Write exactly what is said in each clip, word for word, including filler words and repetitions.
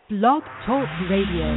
Blog Talk Radio.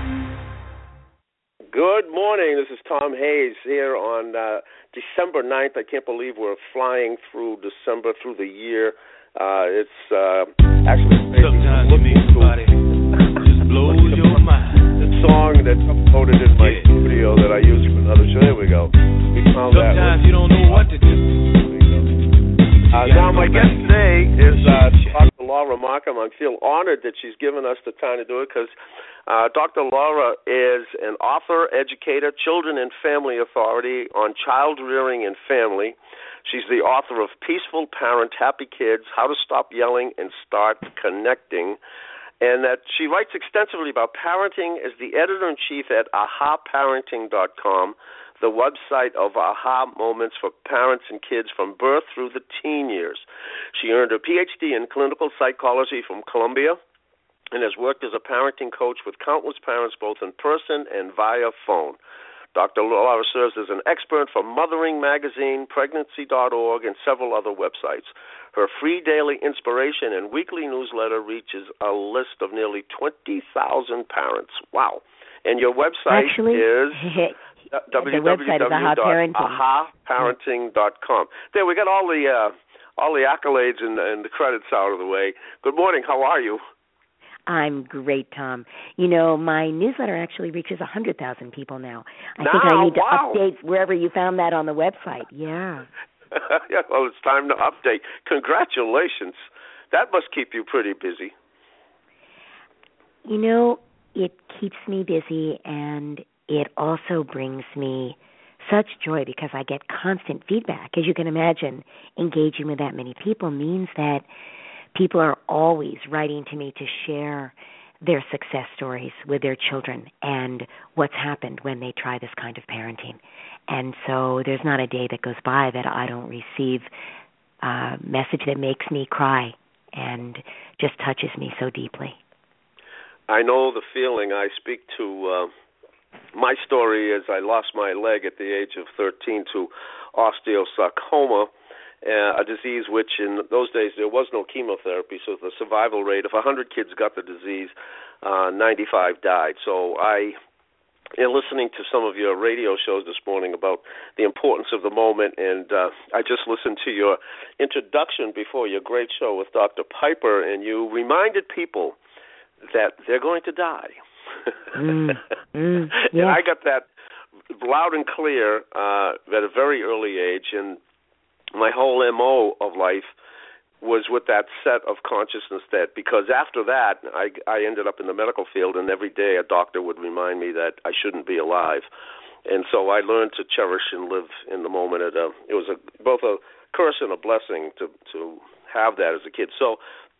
Good morning. This is Tom Hayes here on uh, December ninth. I can't believe we're flying through December, through the year. Uh, it's uh, actually crazy. Sometimes you meet somebody just blows your mind. The song that's uploaded in my yeah. studio that I used for another show. Here we go. We found Sometimes that you don't know what to do. Uh, now, my guest today is uh, Doctor Laura Markham. I feel honored that she's given us the time to do it because uh, Doctor Laura is an author, educator, children and family authority on child rearing and family. She's the author of Peaceful Parent, Happy Kids, How to Stop Yelling and Start Connecting, and that she writes extensively about parenting as the editor-in-chief at aha parenting dot com, the website of aha moments for parents and kids from birth through the teen years. She earned her P H D in clinical psychology from Columbia and has worked as a parenting coach with countless parents both in person and via phone. Doctor Laura serves as an expert for Mothering Magazine, pregnancy dot org, and several other websites. Her free daily inspiration and weekly newsletter reaches a list of nearly twenty thousand parents. Wow. And your website Actually, is... the website is aha parenting dot aha parenting dot com. There, we got all the uh, all the accolades and, and the credits out of the way. Good morning. How are you? I'm great, Tom. You know, my newsletter actually reaches one hundred thousand people now. I now, think I need to wow. update wherever you found that on the website. Yeah. yeah, well, it's time to update. Congratulations. That must keep you pretty busy. You know, it keeps me busy, and it also brings me such joy because I get constant feedback. As you can imagine, engaging with that many people means that people are always writing to me to share their success stories with their children and what's happened when they try this kind of parenting. And so there's not a day that goes by that I don't receive a message that makes me cry and just touches me so deeply. I know the feeling. I speak to... Uh My story is I lost my leg at the age of thirteen to osteosarcoma, uh, a disease which in those days there was no chemotherapy, so the survival rate, if one hundred kids got the disease, uh, ninety-five died. So I, in listening to some of your radio shows this morning about the importance of the moment, and uh, I just listened to your introduction before your great show with Doctor Piper, and you reminded people that they're going to die. mm, mm, yes. And I got that loud and clear uh, at a very early age, and my whole M O of life was with that set of consciousness that because after that, I, I ended up in the medical field, and every day a doctor would remind me that I shouldn't be alive. And so I learned to cherish and live in the moment. At a, it was a, both a curse and a blessing to, to have that as a kid. So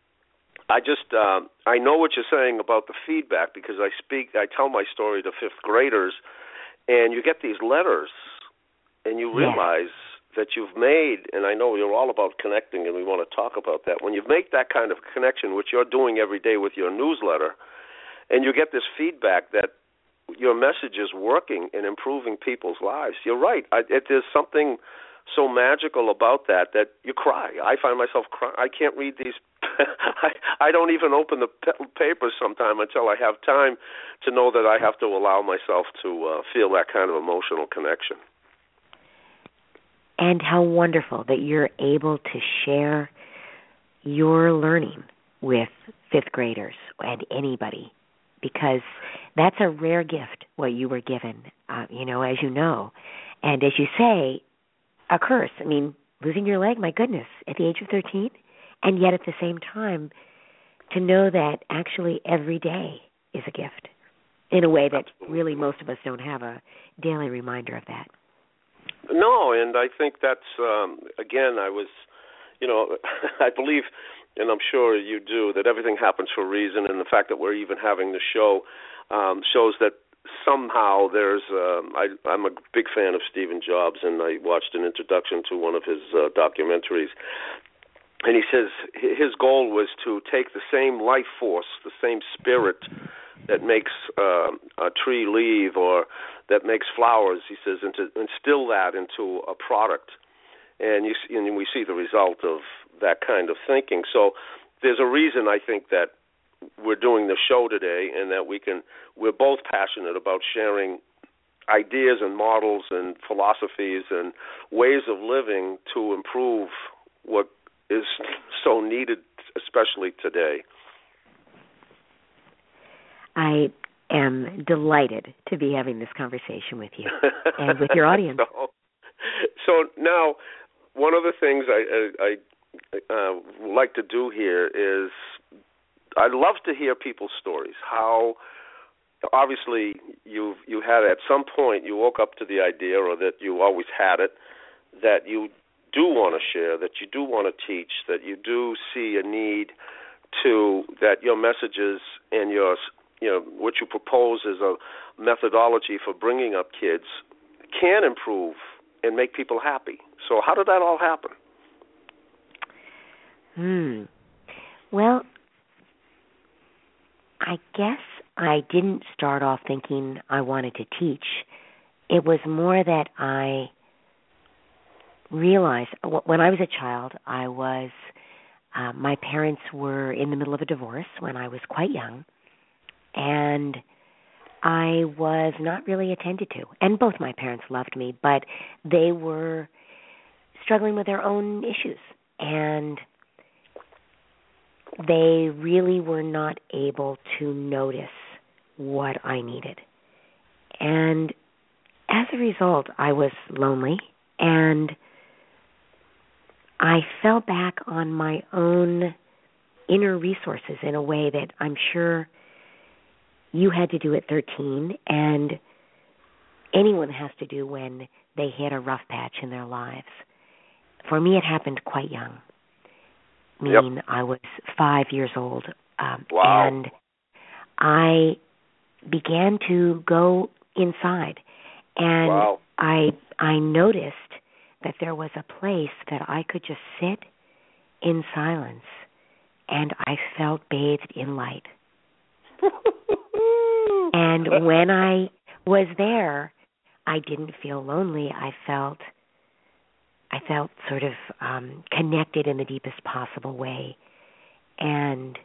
I just, uh, I know what you're saying about the feedback because I speak, I tell my story to fifth graders, and you get these letters, and you realize yeah. that you've made, and I know you're all about connecting, and we want to talk about that. When you make that kind of connection, which you're doing every day with your newsletter, and you get this feedback that your message is working and improving people's lives, you're right. I, it, there's something so magical about that that you cry. I find myself crying. I can't read these. I, I don't even open the p- paper sometime until I have time to know that I have to allow myself to uh, feel that kind of emotional connection. And how wonderful that you're able to share your learning with fifth graders and anybody, because that's a rare gift, what you were given, uh, you know, as you know. And as you say, a curse. I mean, losing your leg, my goodness, at the age of thirteen. And yet at the same time, to know that actually every day is a gift in a way that Absolutely. really most of us don't have a daily reminder of that. No, and I think that's, um, again, I was, you know, I believe, and I'm sure you do, that everything happens for a reason, and the fact that we're even having the show um, shows that somehow there's, um, I, I'm a big fan of Stephen Jobs, and I watched an introduction to one of his uh, documentaries. And he says his goal was to take the same life force, the same spirit that makes uh, a tree leave or that makes flowers, he says, and to instill that into a product. And, you see, and we see the result of that kind of thinking. So there's a reason, I think, that we're doing the show today, and that we can we're both passionate about sharing ideas and models and philosophies and ways of living to improve what is so needed, especially today. I am delighted to be having this conversation with you and with your audience. so, so now, one of the things I, I, I uh, like to do here is I'd love to hear people's stories. How, obviously, you you had at some point you woke up to the idea, or that you always had it, that you do want to share, that you do want to teach, that you do see a need to, that your messages and your, you know, what you propose as a methodology for bringing up kids can improve and make people happy. So how did that all happen? Hmm. Well, I guess I didn't start off thinking I wanted to teach. It was more that I realized when I was a child, I was, uh, my parents were in the middle of a divorce when I was quite young, and I was not really attended to. And both my parents loved me, but they were struggling with their own issues, and they really were not able to notice what I needed. And as a result, I was lonely, and I fell back on my own inner resources in a way that I'm sure you had to do at thirteen, and anyone has to do when they hit a rough patch in their lives. For me, it happened quite young, meaning yep. I was five years old, um, wow. and I began to go inside, and wow. I I noticed that there was a place that I could just sit in silence, and I felt bathed in light. And when I was there, I didn't feel lonely. I felt I felt sort of um, connected in the deepest possible way. And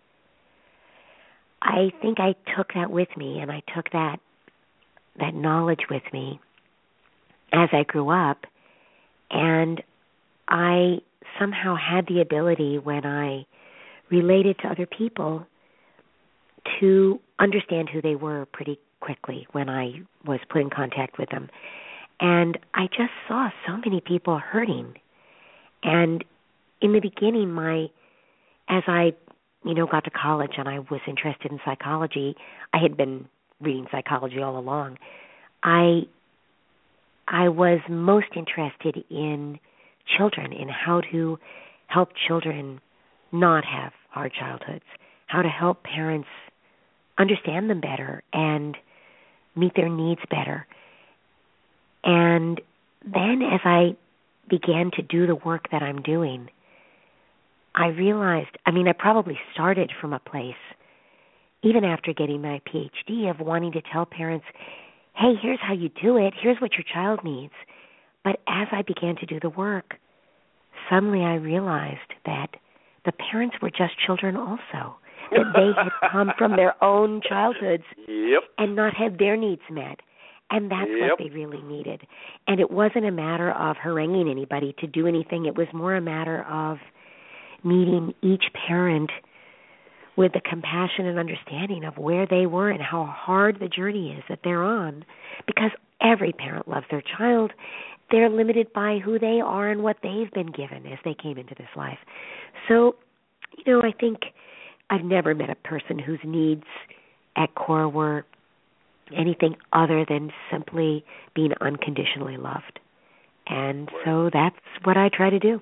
I think I took that with me, and I took that that knowledge with me as I grew up. And I somehow had the ability, when I related to other people, to understand who they were pretty quickly when I was put in contact with them. And I just saw so many people hurting. And in the beginning, my as I, you know, got to college and I was interested in psychology, I had been reading psychology all along. I I was most interested in children, in how to help children not have hard childhoods, how to help parents understand them better and meet their needs better. And then as I began to do the work that I'm doing, I realized, I mean, I probably started from a place, even after getting my P H D, of wanting to tell parents, hey, here's how you do it, here's what your child needs. But as I began to do the work, suddenly I realized that the parents were just children also, that they had come from their own childhoods yep. and not had their needs met. And that's yep. what they really needed. And it wasn't a matter of haranguing anybody to do anything. It was more a matter of meeting each parent with the compassion and understanding of where they were and how hard the journey is that they're on. Because every parent loves their child. They're limited by who they are and what they've been given as they came into this life. So, you know, I think I've never met a person whose needs at core were anything other than simply being unconditionally loved. And so that's what I try to do.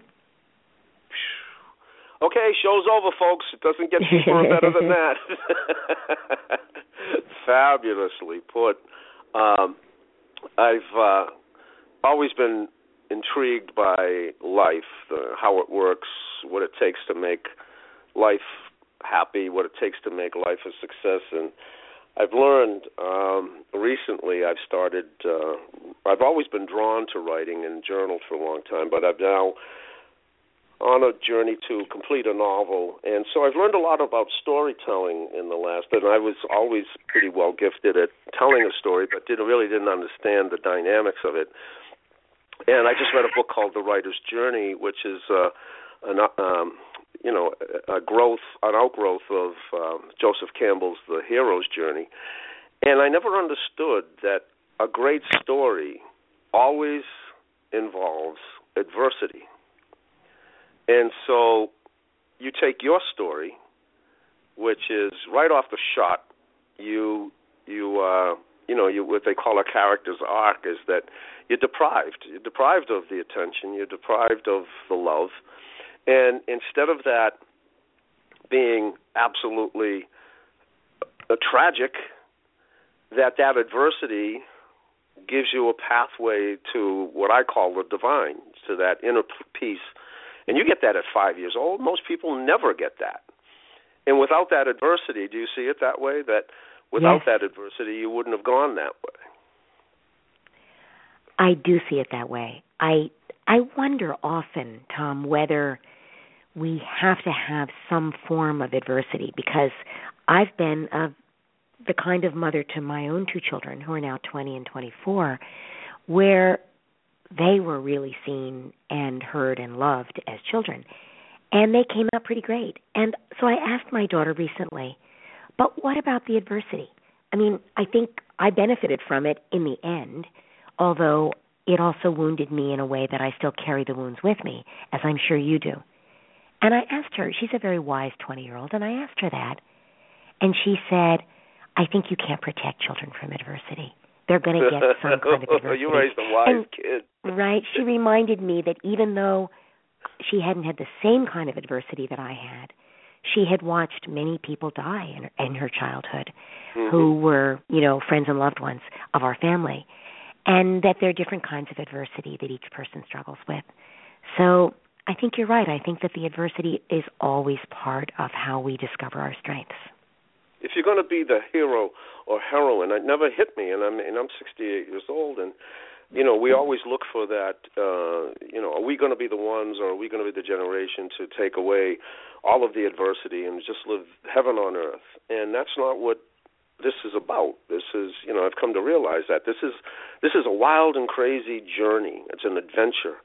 Okay, show's over, folks. It doesn't get deeper or better than that. Fabulously put. Um, I've uh, always been intrigued by life, the, how it works, what it takes to make life happy, what it takes to make life a success. And I've learned um, recently, I've started, uh, I've always been drawn to writing and journaled for a long time, but I've now on a journey to complete a novel. And so I've learned a lot about storytelling in the last, and I was always pretty well gifted at telling a story, but didn't really didn't understand the dynamics of it. And I just read a book called The Writer's Journey, which is uh, an, um, you know, a growth, an outgrowth of um, Joseph Campbell's The Hero's Journey. And I never understood that a great story always involves adversity. And so you take your story, which is right off the shot, you you uh, you know you what they call a character's arc is that you're deprived. You're deprived of the attention. You're deprived of the love. And instead of that being absolutely uh, tragic, that that adversity gives you a pathway to what I call the divine, to that inner peace. And you get that at five years old. Most people never get that. And without that adversity, do you see it that way? That without yes. that adversity, you wouldn't have gone that way. I do see it that way. I I wonder often, Tom, whether we have to have some form of adversity, because I've been a, the kind of mother to my own two children, who are now twenty and twenty-four, where they were really seen and heard and loved as children. And they came out pretty great. And so I asked my daughter recently, but what about the adversity? I mean, I think I benefited from it in the end, although it also wounded me in a way that I still carry the wounds with me, as I'm sure you do. And I asked her, she's a very wise twenty-year-old, and I asked her that. And she said, I think you can't protect children from adversity. They're going to get some kind of adversity. You raised a wise and, kid. Right. She reminded me that even though she hadn't had the same kind of adversity that I had, she had watched many people die in her, in her childhood mm-hmm. who were, you know, friends and loved ones of our family, and that there are different kinds of adversity that each person struggles with. So I think you're right. I think that the adversity is always part of how we discover our strengths. If you're going to be the hero or heroine, it never hit me, and I'm and I'm sixty-eight years old, and you know we always look for that. Uh, you know, are we going to be the ones, or are we going to be the generation to take away all of the adversity and just live heaven on earth? And that's not what this is about. This is, you know, I've come to realize that this is this is a wild and crazy journey. It's an adventure,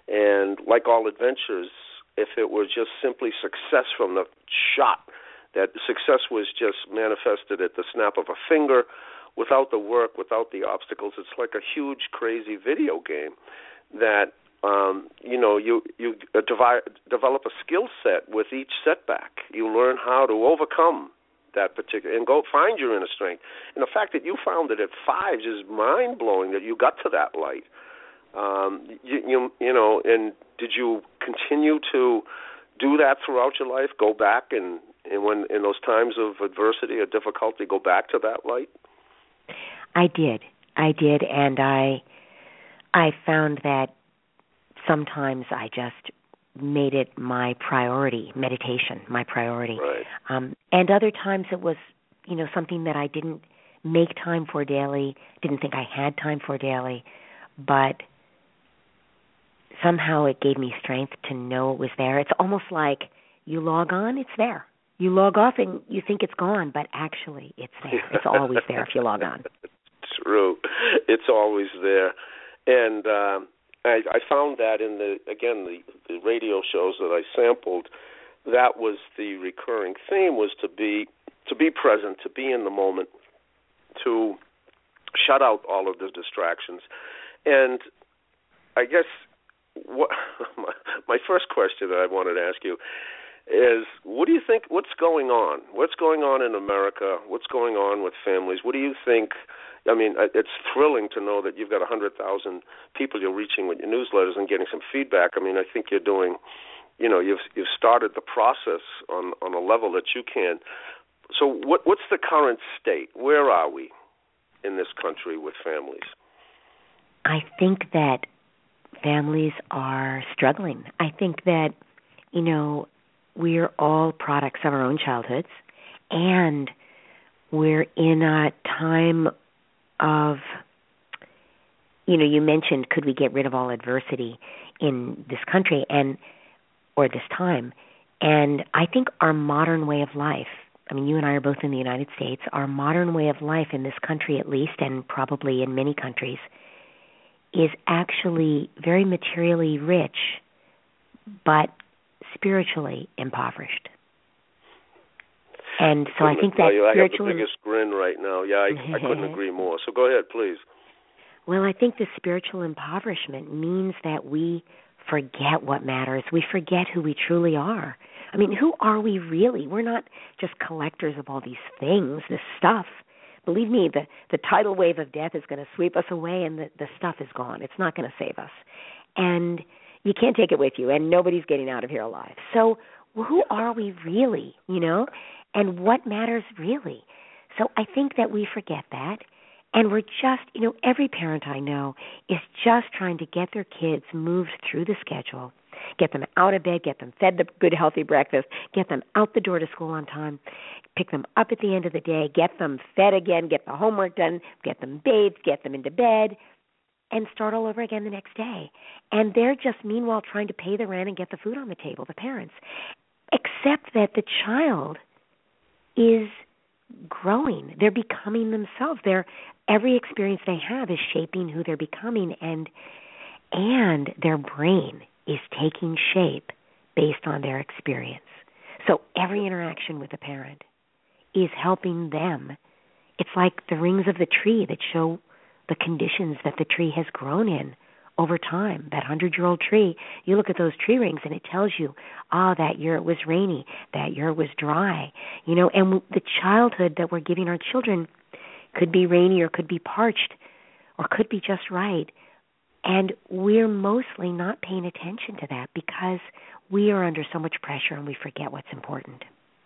and like all adventures, if it were just simply success from the shot, that success was just manifested at the snap of a finger, without the work, without the obstacles. It's like a huge, crazy video game that, um, you know, you, you devi- develop a skill set with each setback. You learn how to overcome that particular, and go find your inner strength. And the fact that you found it at five is mind-blowing, that you got to that light. Um, you, you, you know, and did you continue to do that throughout your life, go back and And when in those times of adversity or difficulty, go back to that light? I did. I did, and I I found that sometimes I just made it my priority, meditation, my priority. Right. Um, and other times it was, you know, something that I didn't make time for daily, didn't think I had time for daily, but somehow it gave me strength to know it was there. It's almost like you log on, it's there. You log off and you think it's gone, but actually it's there. It's always there if you log on. True. It's always there. And um, I, I found that in the, again, the, the radio shows that I sampled, that was the recurring theme, was to be to be present, to be in the moment, to shut out all of the distractions. And I guess what my, my first question that I wanted to ask you is, what do you think, what's going on? What's going on in America? What's going on with families? What do you think? I mean, it's thrilling to know that you've got one hundred thousand people you're reaching with your newsletters and getting some feedback. I mean, I think you're doing, you know, you've you've started the process on, on a level that you can. So what what's the current state? Where are we in this country with families? I think that families are struggling. I think that, you know, we're all products of our own childhoods, and we're in a time of, you know, you mentioned, could we get rid of all adversity in this country? And or this time. And I think our modern way of life, I mean, you and I are both in the United States, our modern way of life in this country at least, and probably in many countries, is actually very materially rich, but spiritually impoverished. And so I think that you, I have the spiritual... biggest grin right now. Yeah, I, I couldn't agree more. So go ahead, please. Well, I think the spiritual impoverishment means that we forget what matters. We forget who we truly are. I mean, who are we really? We're not just collectors of all these things, this stuff. Believe me, the, the tidal wave of death is going to sweep us away, and the, the stuff is gone. It's not going to save us. And you can't take it with you, and nobody's getting out of here alive. So well, who are we really, you know, and what matters really? So I think that we forget that, and we're just, you know, every parent I know is just trying to get their kids moved through the schedule, get them out of bed, get them fed the good, healthy breakfast, get them out the door to school on time, pick them up at the end of the day, get them fed again, get the homework done, get them bathed, get them into bed, and start all over again the next day. And they're just, meanwhile, trying to pay the rent and get the food on the table, the parents. Except that the child is growing. They're becoming themselves. They're, every experience they have is shaping who they're becoming, and and their brain is taking shape based on their experience. So every interaction with a parent is helping them. It's like the rings of the tree that show the conditions that the tree has grown in over time. That hundred-year-old tree, you look at those tree rings and it tells you, ah, that year it was rainy, that year it was dry. You know, and the childhood that we're giving our children could be rainy or could be parched or could be just right. And we're mostly not paying attention to that because we are under so much pressure and we forget what's important.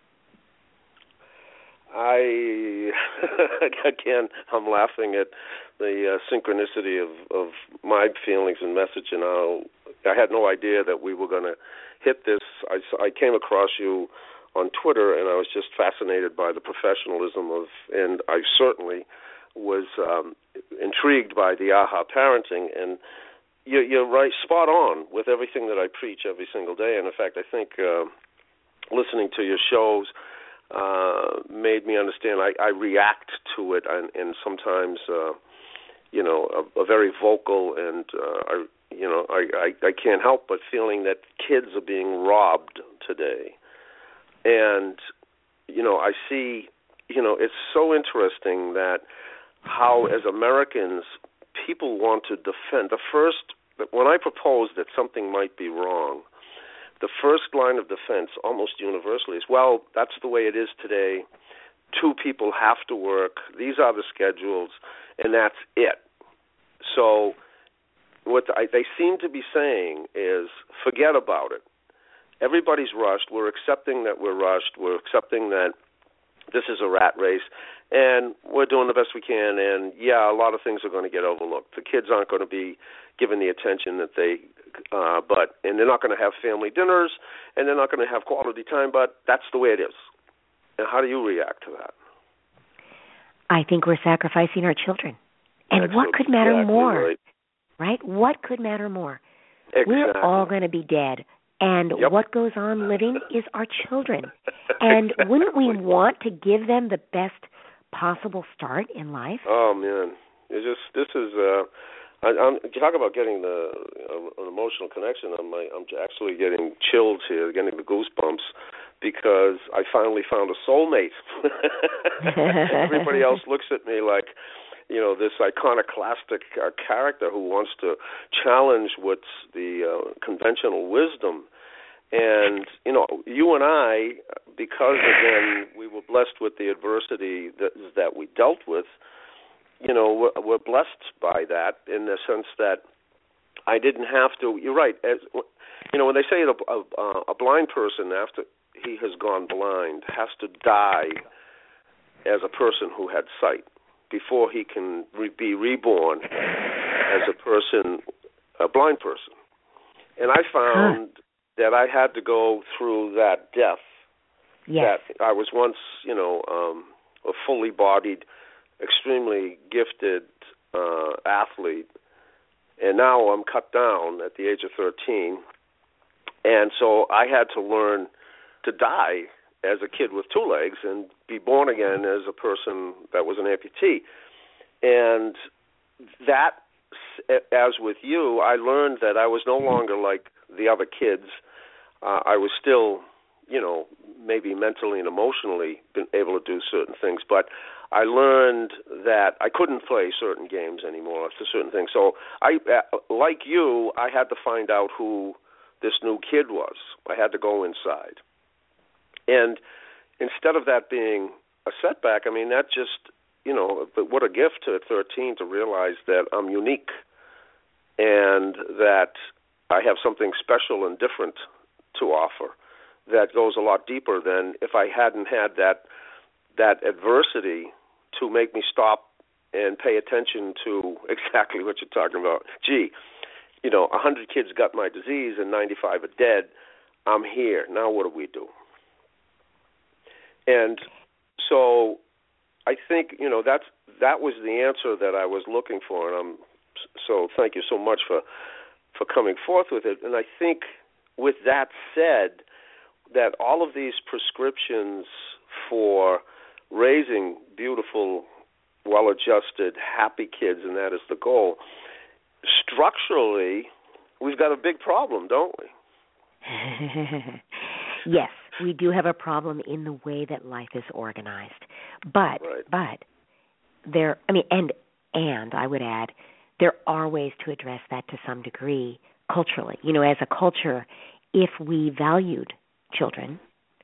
I, again, I'm laughing at the uh, synchronicity of, of my feelings and message, and how I had no idea that we were going to hit this. I, I came across you on Twitter, and I was just fascinated by the professionalism of, and I certainly was um, intrigued by the AHA parenting, and you're, you're right, spot on with everything that I preach every single day. And in fact, I think uh, listening to your shows uh, made me understand I, I react to it, and, and sometimes, uh, you know, a, a very vocal, and uh, I, you know, I, I, I can't help but feeling that kids are being robbed today. And, you know, I see, you know, it's so interesting that how, as Americans, people want to defend. The first, when I propose that something might be wrong, the first line of defense almost universally is, well, that's the way it is today. Two people have to work. These are the schedules, and that's it. So what I, they seem to be saying is, forget about it. Everybody's rushed. We're accepting that we're rushed. We're accepting that this is a rat race, and we're doing the best we can. And, yeah, a lot of things are going to get overlooked. The kids aren't going to be given the attention that they uh, – but and they're not going to have family dinners, and they're not going to have quality time, but that's the way it is. And how do you react to that? I think we're sacrificing our children. And Excellent. What could matter exactly more, right. right? What could matter more? Exactly. We're all going to be dead. And yep. what goes on living is our children. And exactly. Wouldn't we want to give them the best possible start in life? Oh, man. It's just, this is, uh, I, I'm, you talk about getting the uh, an emotional connection. I'm, I'm actually getting chills here, getting the goosebumps, because I finally found a soulmate. Everybody else looks at me like, you know, this iconoclastic uh, character who wants to challenge what's the uh, conventional wisdom. And, you know, you and I, because, again, we were blessed with the adversity that, that we dealt with, you know, we're, we're blessed by that in the sense that I didn't have to, you're right, as, you know, when they say a, a, a blind person, after he has gone blind, has to die as a person who had sight before he can re- be reborn as a person, a blind person. And I found huh. that I had to go through that death. Yes. That I was once, you know, um, a fully bodied, extremely gifted uh, athlete, and now I'm cut down at the age of thirteen, And so I had to learn to die as a kid with two legs and be born again as a person that was an amputee. And that, as with you, I learned that I was no longer like the other kids. Uh, I was still, you know, maybe mentally and emotionally been able to do certain things, but I learned that I couldn't play certain games anymore to certain things. So I, like you, I had to find out who this new kid was. I had to go inside. And instead of that being a setback, I mean, that just, you know, what a gift at thirteen to realize that I'm unique and that I have something special and different to offer that goes a lot deeper than if I hadn't had that that adversity to make me stop and pay attention to exactly what you're talking about. Gee, you know, one hundred kids got my disease and ninety-five are dead. I'm here. Now what do we do? And so I think, you know, that's that was the answer that I was looking for, and I'm so thank you so much for for coming forth with it. And I think with that said, that all of these prescriptions for raising beautiful, well-adjusted, happy kids, and that is the goal, structurally, we've got a big problem, don't we? Yes, we do have a problem in the way that life is organized. But, right. but, there, I mean, and, and I would add, there are ways to address that to some degree culturally. You know, as a culture, if we valued children,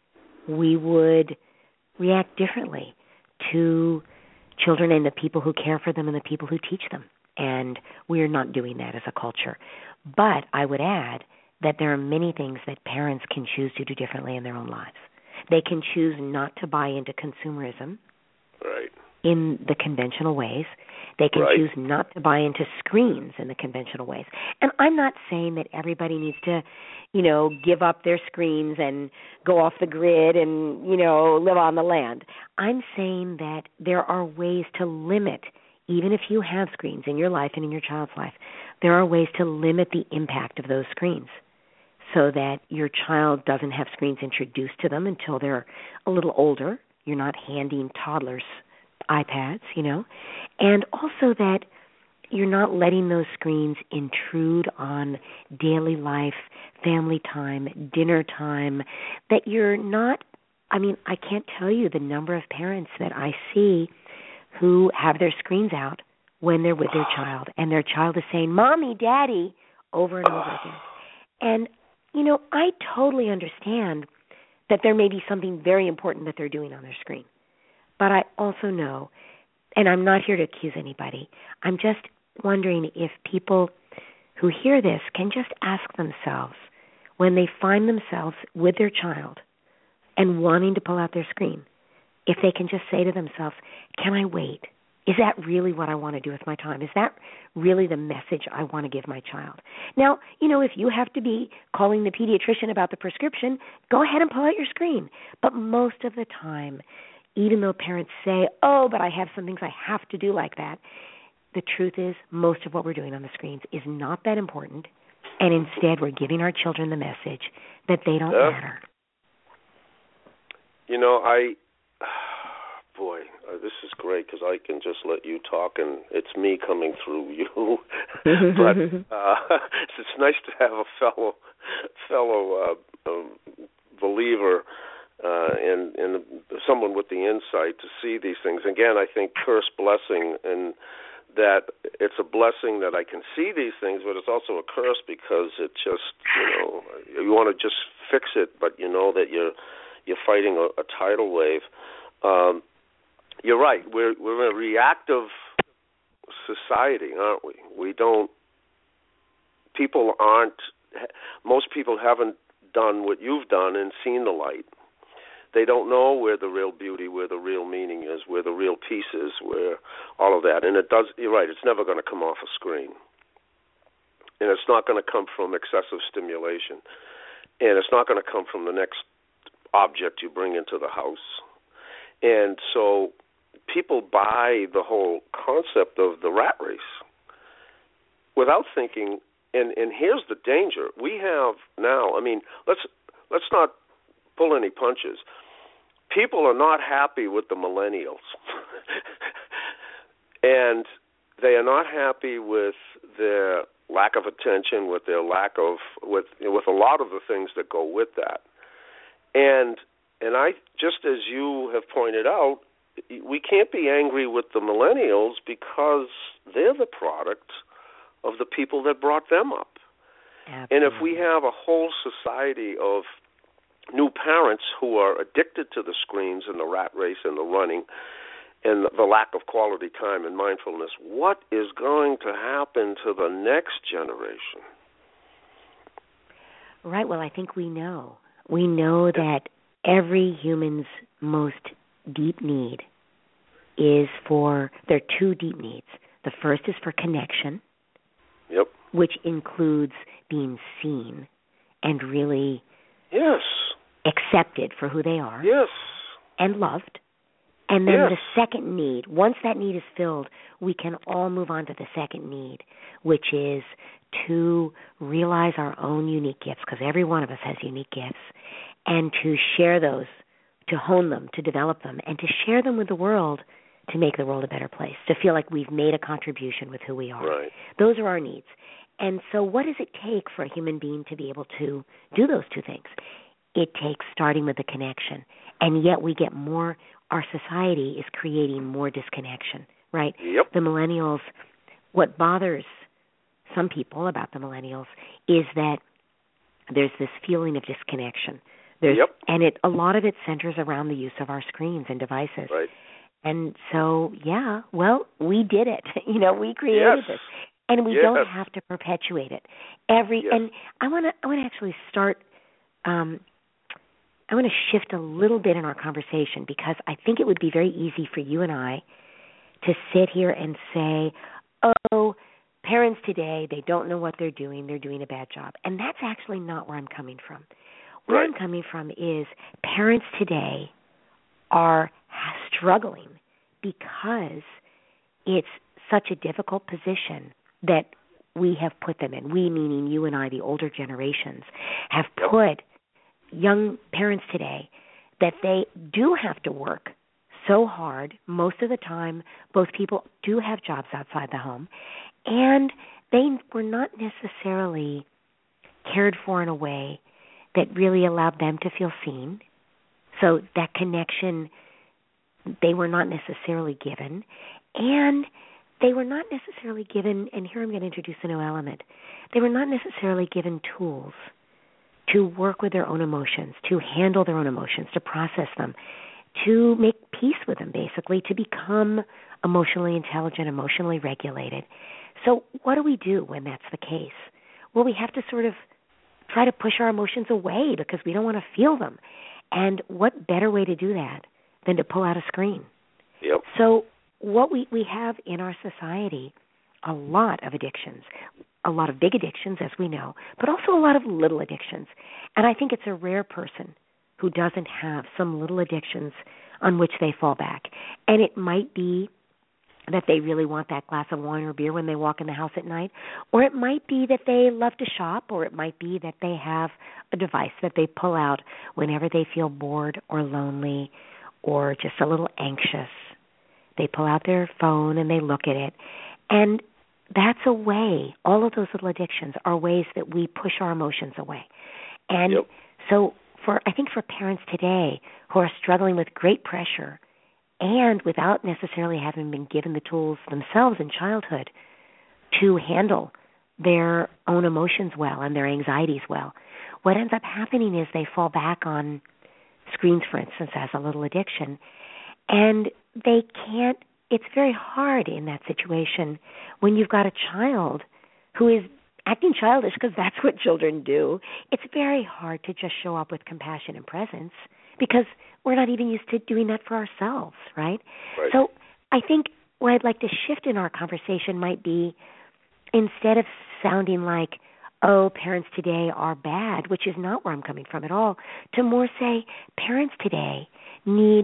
we would react differently to children and the people who care for them and the people who teach them. And we're not doing that as a culture. But I would add that there are many things that parents can choose to do differently in their own lives. They can choose not to buy into consumerism right. in the conventional ways. They can right. choose not to buy into screens in the conventional ways. And I'm not saying that everybody needs to, you know, give up their screens and go off the grid and, you know, live on the land. I'm saying that there are ways to limit, even if you have screens in your life and in your child's life, there are ways to limit the impact of those screens so that your child doesn't have screens introduced to them until they're a little older. You're not handing toddlers iPads, you know, and also that you're not letting those screens intrude on daily life, family time, dinner time, that you're not, I mean, I can't tell you the number of parents that I see who have their screens out when they're with their child, and their child is saying, Mommy, Daddy, over and over again. And, you know, I totally understand that there may be something very important that they're doing on their screen. But I also know, and I'm not here to accuse anybody, I'm just wondering if people who hear this can just ask themselves, when they find themselves with their child and wanting to pull out their screen, if they can just say to themselves, can I wait? Is that really what I want to do with my time? Is that really the message I want to give my child? Now, you know, if you have to be calling the pediatrician about the prescription, go ahead and pull out your screen. But most of the time, even though parents say, oh, but I have some things I have to do like that, the truth is most of what we're doing on the screens is not that important, and instead we're giving our children the message that they don't yeah. matter. You know, I, boy, uh, this is great because I can just let you talk and it's me coming through you. But uh, it's nice to have a fellow fellow uh, um, believer Uh, and, and someone with the insight to see these things. Again, I think curse, blessing, and that it's a blessing that I can see these things, but it's also a curse because it just, you know, you want to just fix it, but you know that you're you're fighting a, a tidal wave. Um, you're right. We're we're in a reactive society, aren't we? We don't. People aren't. Most people haven't done what you've done and seen the light. They don't know where the real beauty, where the real meaning is, where the real peace is, where all of that. And it does, you're right, it's never going to come off a screen. And it's not going to come from excessive stimulation. And it's not going to come from the next object you bring into the house. And so people buy the whole concept of the rat race without thinking and and here's the danger. We have now, I mean, let's let's not pull any punches. People are not happy with the millennials. And they are not happy with their lack of attention, with their lack of with with a lot of the things that go with that. And and I just as you have pointed out, we can't be angry with the millennials because they're the product of the people that brought them up. Absolutely. And if we have a whole society of new parents who are addicted to the screens and the rat race and the running and the lack of quality time and mindfulness, what is going to happen to the next generation? Right. Well, I think we know. We know that every human's most deep need is for, there are two deep needs. The first is for connection, yep, which includes being seen and really yes. accepted for who they are, yes, and loved. And then yes. the second need, once that need is filled, we can all move on to the second need, which is to realize our own unique gifts, because every one of us has unique gifts, and to share those, to hone them, to develop them, and to share them with the world to make the world a better place, to feel like we've made a contribution with who we are. Right. Those are our needs. And so what does it take for a human being to be able to do those two things? It takes starting with the connection. And yet we get more, our society is creating more disconnection, right? Yep. The millennials, what bothers some people about the millennials is that there's this feeling of disconnection. There's, yep. And it a lot of it centers around the use of our screens and devices. Right. And so, yeah, well, we did it. You know, we created yes. this. And we yes. don't have to perpetuate it. Every yes. and I want to I want to actually start um I want to shift a little bit in our conversation because I think it would be very easy for you and I to sit here and say, oh, parents today, they don't know what they're doing. They're doing a bad job. And that's actually not where I'm coming from. Where right. I'm coming from is parents today are struggling because it's such a difficult position that we have put them in. We, meaning you and I, the older generations, have yep. put young parents today that they do have to work so hard. Most of the time, both people do have jobs outside the home, and they were not necessarily cared for in a way that really allowed them to feel seen. So that connection, they were not necessarily given, and they were not necessarily given, and here I'm going to introduce a new element, they were not necessarily given tools to work with their own emotions, to handle their own emotions, to process them, to make peace with them, basically, to become emotionally intelligent, emotionally regulated. So what do we do when that's the case? Well, we have to sort of try to push our emotions away because we don't want to feel them. And what better way to do that than to pull out a screen? Yep. So what we, we have in our society, a lot of addictions, a lot of big addictions, as we know, but also a lot of little addictions. And I think it's a rare person who doesn't have some little addictions on which they fall back. And it might be that they really want that glass of wine or beer when they walk in the house at night, or it might be that they love to shop, or it might be that they have a device that they pull out whenever they feel bored or lonely or just a little anxious. They pull out their phone and they look at it. And that's a way, all of those little addictions are ways that we push our emotions away. And yep. so for I think for parents today who are struggling with great pressure and without necessarily having been given the tools themselves in childhood to handle their own emotions well and their anxieties well, what ends up happening is they fall back on screens, for instance, as a little addiction, and they can't, it's very hard in that situation when you've got a child who is acting childish, because that's what children do. It's very hard to just show up with compassion and presence because we're not even used to doing that for ourselves, right? Right. So I think what I'd like to shift in our conversation might be, instead of sounding like, oh, parents today are bad, which is not where I'm coming from at all, to more say parents today need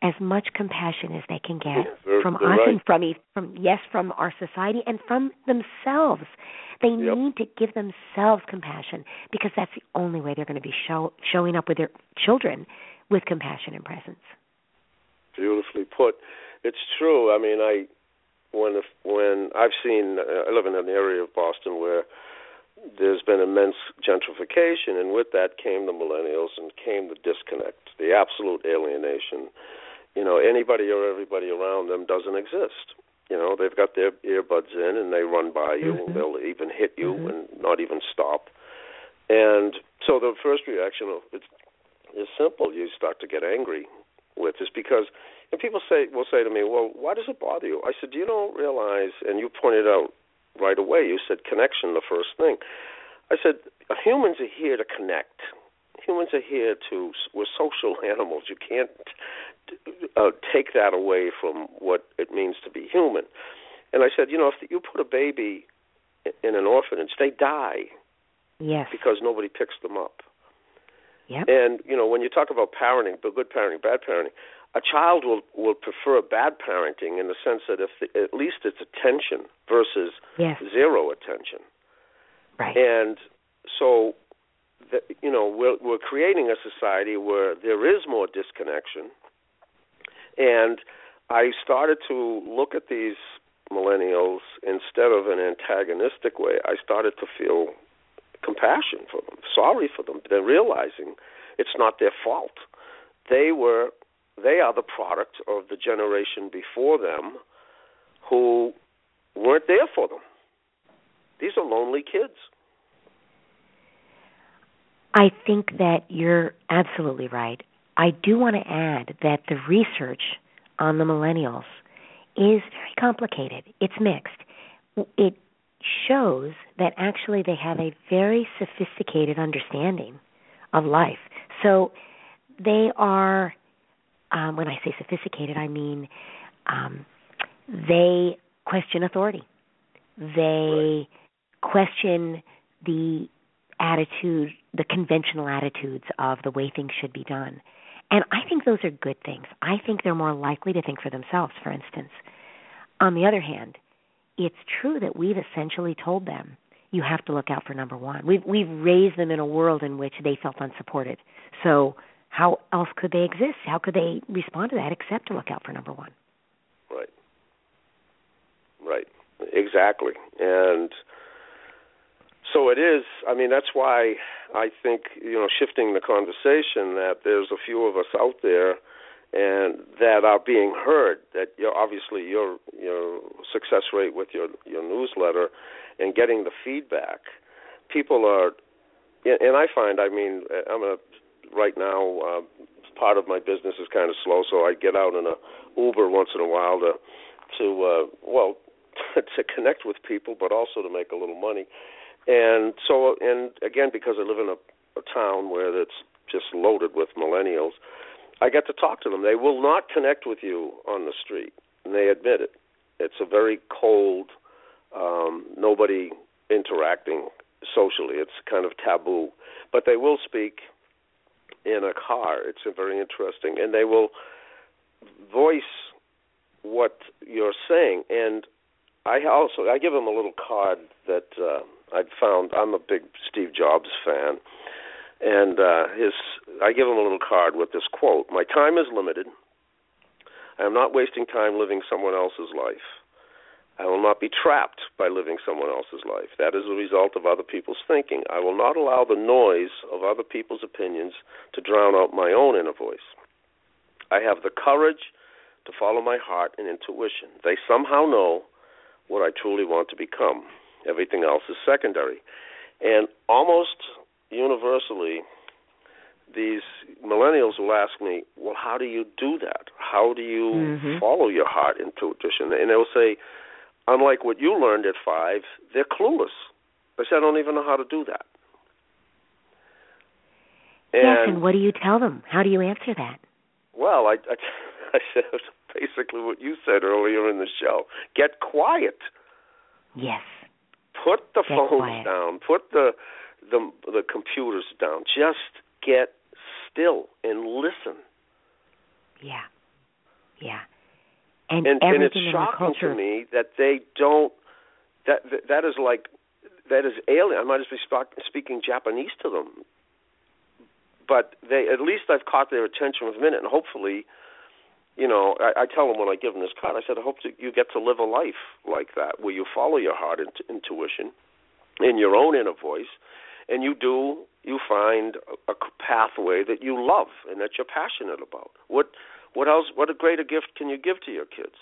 as much compassion as they can get they're, from they're us right. and from, from, yes, from our society and from themselves. They Yep. need to give themselves compassion because that's the only way they're going to be show, showing up with their children with compassion and presence. Beautifully put. It's true. I mean, I when when I've seen, I live in an area of Boston where there's been immense gentrification, and with that came the millennials and came the disconnect, the absolute alienation. You know, anybody or everybody around them doesn't exist. You know, they've got their earbuds in and they run by you. Mm-hmm. They'll even hit you mm-hmm. and not even stop. And so the first reaction is, is simple. You start to get angry with is because, and people say will say to me, well, why does it bother you? I said, you don't realize, and you pointed out right away, you said connection, the first thing. I said, humans are here to connect. Humans are here to, we're social animals. You can't uh, take that away from what it means to be human. And I said, you know, if you put a baby in an orphanage, they die. Yes. Because nobody picks them up. Yep. And, you know, when you talk about parenting, but good parenting, bad parenting, a child will, will prefer bad parenting in the sense that if the, at least it's attention versus yes. zero attention. Right. And so, the, you know, we're, we're creating a society where there is more disconnection. And I started to look at these millennials instead of an antagonistic way. I started to feel compassion for them, sorry for them. They're realizing it's not their fault. They were, they are the product of the generation before them who weren't there for them. These are lonely kids. I think that you're absolutely right. I do want to add that the research on the millennials is very complicated. It's mixed. It shows that actually they have a very sophisticated understanding of life. So they are, um, when I say sophisticated, I mean um, they question authority. They question the attitude, the conventional attitudes of the way things should be done. And I think those are good things. I think they're more likely to think for themselves, for instance. On the other hand, it's true that we've essentially told them, you have to look out for number one. We've, we've raised them in a world in which they felt unsupported. So how else could they exist? How could they respond to that except to look out for number one? Right. Right. Exactly. And so it is, I mean, that's why I think, you know, shifting the conversation, that there's a few of us out there and that are being heard, that you're obviously your your success rate with your, your newsletter and getting the feedback. People are, and I find, I mean, I'm a, right now, uh, part of my business is kind of slow, so I get out in a Uber once in a while to, to uh, well, to connect with people, but also to make a little money. And so, and again, because I live in a, a town where it's just loaded with millennials, I get to talk to them. They will not connect with you on the street, and they admit it. It's a very cold, um, nobody interacting socially. It's kind of taboo. But they will speak in a car. It's a very interesting. And they will voice what you're saying. And I also, I give them a little card that uh, I'd found. I'm a big Steve Jobs fan. And uh, his, I give him a little card with this quote: "My time is limited. I am not wasting time living someone else's life. I will not be trapped by living someone else's life. That is the result of other people's thinking. I will not allow the noise of other people's opinions to drown out my own inner voice. I have the courage to follow my heart and intuition. They somehow know what I truly want to become. Everything else is secondary." And almost universally, these millennials will ask me, well, how do you do that? How do you mm-hmm. follow your heart intuition? And they will say, unlike what you learned at five, they're clueless. They say, I don't even know how to do that. And, yes, and what do you tell them? How do you answer that? Well, I, I, I said basically what you said earlier in the show. Get quiet. Yes. Put the get phones quiet. down. Put the, the the computers down. Just get still and listen. Yeah. Yeah. And, and, and it's everything in our shocking culture, to me that they don't. That that, that is like that is alien. I might as well be speaking Japanese to them, but they at least I've caught their attention with a minute, and hopefully, you know, I, I tell them when I give them this card, I said, I hope that you get to live a life like that, where you follow your heart int- intuition, in your own inner voice, and you do you find a, a pathway that you love and that you're passionate about. What what else? What a greater gift can you give to your kids?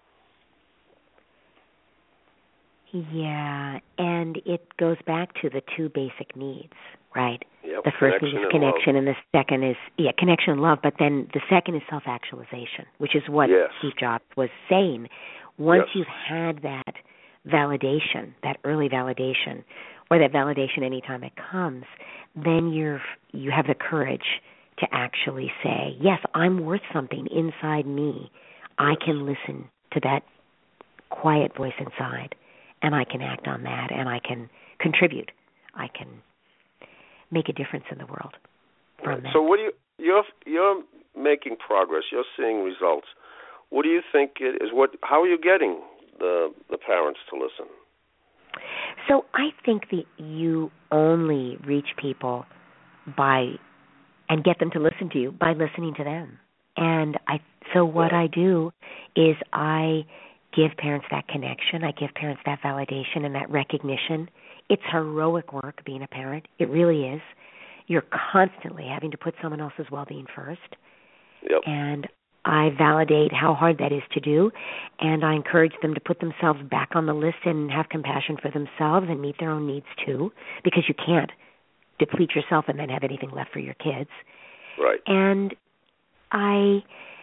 Yeah, and it goes back to the two basic needs, right? Yep, the first need is connection, and, and the second is yeah, connection and love. But then the second is self-actualization, which is what yes. Steve Jobs was saying. Once yes. you've had that validation, that early validation, or that validation anytime it comes, then you're you have the courage to actually say, yes, I'm worth something inside me. I can listen to that quiet voice inside, and I can act on that, and I can contribute. I can make a difference in the world from right. that. So what do you you're you're making progress. You're seeing results. What do you think it is? What how are you getting the the parents to listen? So I think that you only reach people by and get them to listen to you by listening to them. And I so what yeah. I do is I give parents that connection. I give parents that validation and that recognition. It's heroic work being a parent. It really is. You're constantly having to put someone else's well-being first. Yep. And I validate how hard that is to do, and I encourage them to put themselves back on the list and have compassion for themselves and meet their own needs too, because you can't deplete yourself and then have anything left for your kids. Right. And I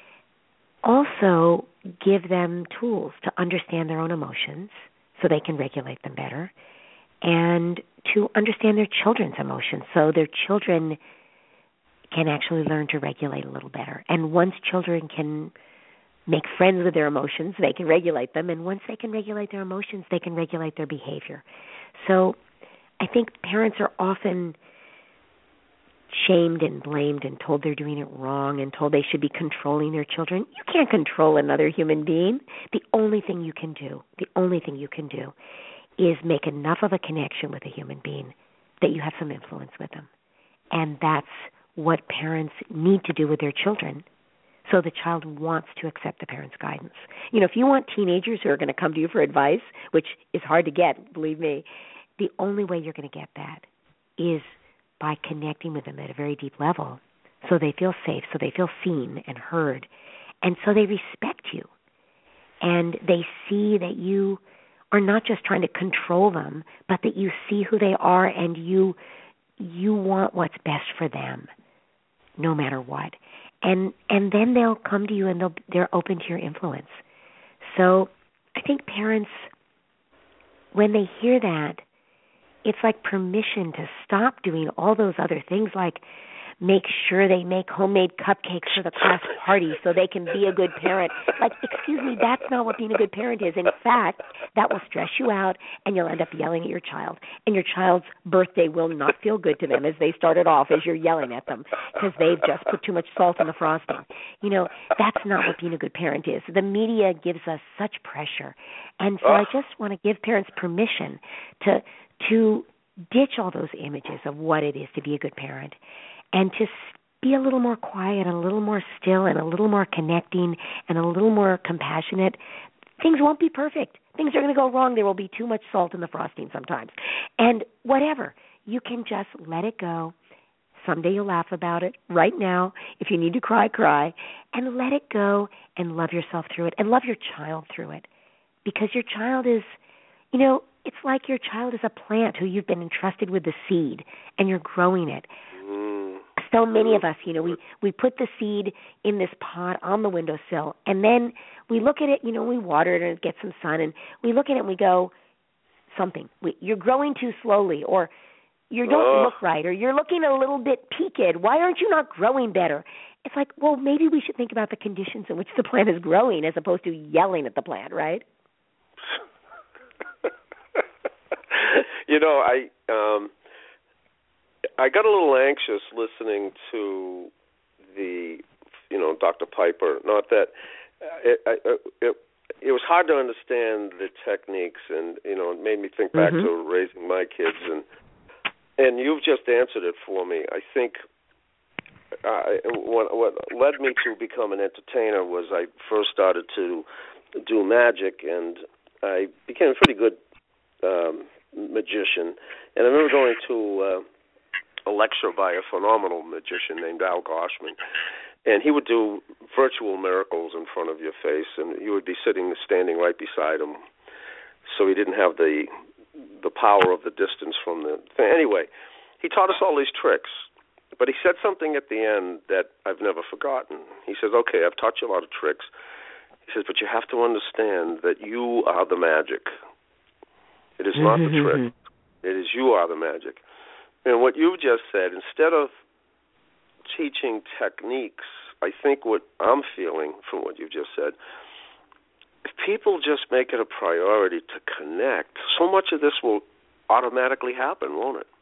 also give them tools to understand their own emotions so they can regulate them better, and to understand their children's emotions so their children can actually learn to regulate a little better. And once children can make friends with their emotions, they can regulate them. And once they can regulate their emotions, they can regulate their behavior. So I think parents are often shamed and blamed and told they're doing it wrong and told they should be controlling their children. You can't control another human being. The only thing you can do, the only thing you can do is make enough of a connection with a human being that you have some influence with them. And that's what parents need to do with their children so the child wants to accept the parent's guidance. You know, if you want teenagers who are going to come to you for advice, which is hard to get, believe me, the only way you're going to get that is by connecting with them at a very deep level so they feel safe, so they feel seen and heard, and so they respect you. And they see that you are not just trying to control them, but that you see who they are and you you want what's best for them, no matter what. And and then they'll come to you and they'll they're open to your influence. So I think parents, when they hear that, it's like permission to stop doing all those other things, like make sure they make homemade cupcakes for the class party so they can be a good parent. Like, excuse me, that's not what being a good parent is. In fact, that will stress you out and you'll end up yelling at your child. And your child's birthday will not feel good to them as they started off as you're yelling at them because they've just put too much salt in the frosting. You know, that's not what being a good parent is. The media gives us such pressure. And so I just want to give parents permission to to ditch all those images of what it is to be a good parent and to be a little more quiet and a little more still and a little more connecting and a little more compassionate. Things won't be perfect. Things are going to go wrong. There will be too much salt in the frosting sometimes. And whatever, you can just let it go. Someday you'll laugh about it. Right now, if you need to cry, cry. And let it go and love yourself through it and love your child through it. Because your child is, you know, it's like your child is a plant who you've been entrusted with the seed and you're growing it. So many of us, you know, we, we put the seed in this pot on the windowsill, and then we look at it, you know, we water it and it gets some sun, and we look at it and we go, something. We, you're growing too slowly, or you don't oh. look right, or you're looking a little bit peaked. Why aren't you not growing better? It's like, well, maybe we should think about the conditions in which the plant is growing as opposed to yelling at the plant, right? You know, I... Um I got a little anxious listening to the, you know, Doctor Piper. Not that it, it, it, it was hard to understand the techniques, and you know, it made me think back mm-hmm. to raising my kids, and and you've just answered it for me. I think uh, what, what led me to become an entertainer was I first started to do magic, and I became a pretty good um, magician. And I remember going to uh, a lecture by a phenomenal magician named Al Goshman, and he would do virtual miracles in front of your face, and you would be sitting, standing right beside him, so he didn't have the the power of the distance from the thing. Anyway, he taught us all these tricks, but he said something at the end that I've never forgotten. He says, okay, I've taught you a lot of tricks. He says, but you have to understand that you are the magic. It is not the trick. It is you are the magic. And what you just said, instead of teaching techniques, I think what I'm feeling from what you've just said, if people just make it a priority to connect, so much of this will automatically happen, won't it?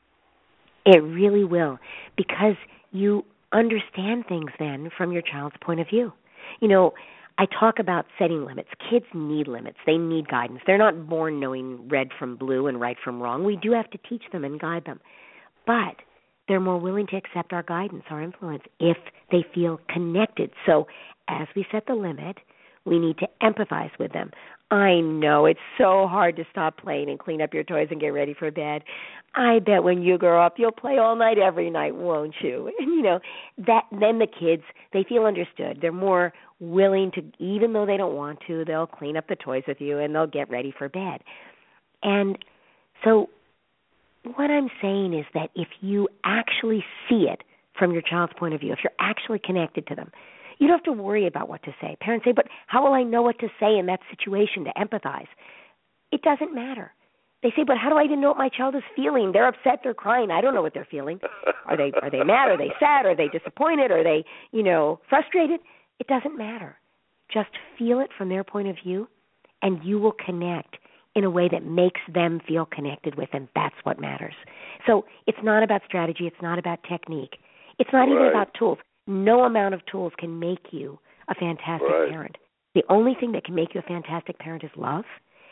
It really will, because you understand things then from your child's point of view. You know, I talk about setting limits. Kids need limits. They need guidance. They're not born knowing red from blue and right from wrong. We do have to teach them and guide them. But they're more willing to accept our guidance, our influence, if they feel connected. So as we set the limit, we need to empathize with them. I know it's so hard to stop playing and clean up your toys and get ready for bed. I bet when you grow up, you'll play all night every night, won't you? And, you know, that then the kids, they feel understood. They're more willing to, even though they don't want to, they'll clean up the toys with you and they'll get ready for bed. And so what I'm saying is that if you actually see it from your child's point of view, if you're actually connected to them, you don't have to worry about what to say. Parents say, but how will I know what to say in that situation to empathize? It doesn't matter. They say, but how do I even know what my child is feeling? They're upset, they're crying. I don't know what they're feeling. Are they are they mad? Are they sad? Are they disappointed? Are they, you know, frustrated? It doesn't matter. Just feel it from their point of view, and you will connect in a way that makes them feel connected with them. That's what matters. So it's not about strategy. It's not about technique. It's not right. even about tools. No amount of tools can make you a fantastic right. parent. The only thing that can make you a fantastic parent is love.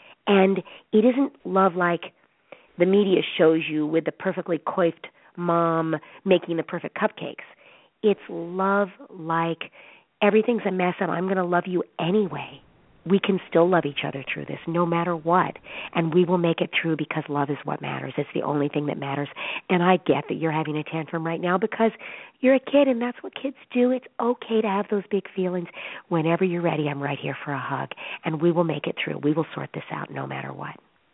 And it isn't love like the media shows you with the perfectly coiffed mom making the perfect cupcakes. It's love like everything's a mess and I'm going to love you anyway. We can still love each other through this no matter what. And we will make it through because love is what matters. It's the only thing that matters. And I get that you're having a tantrum right now because you're a kid and that's what kids do. It's okay to have those big feelings. Whenever you're ready, I'm right here for a hug. And we will make it through. We will sort this out no matter what.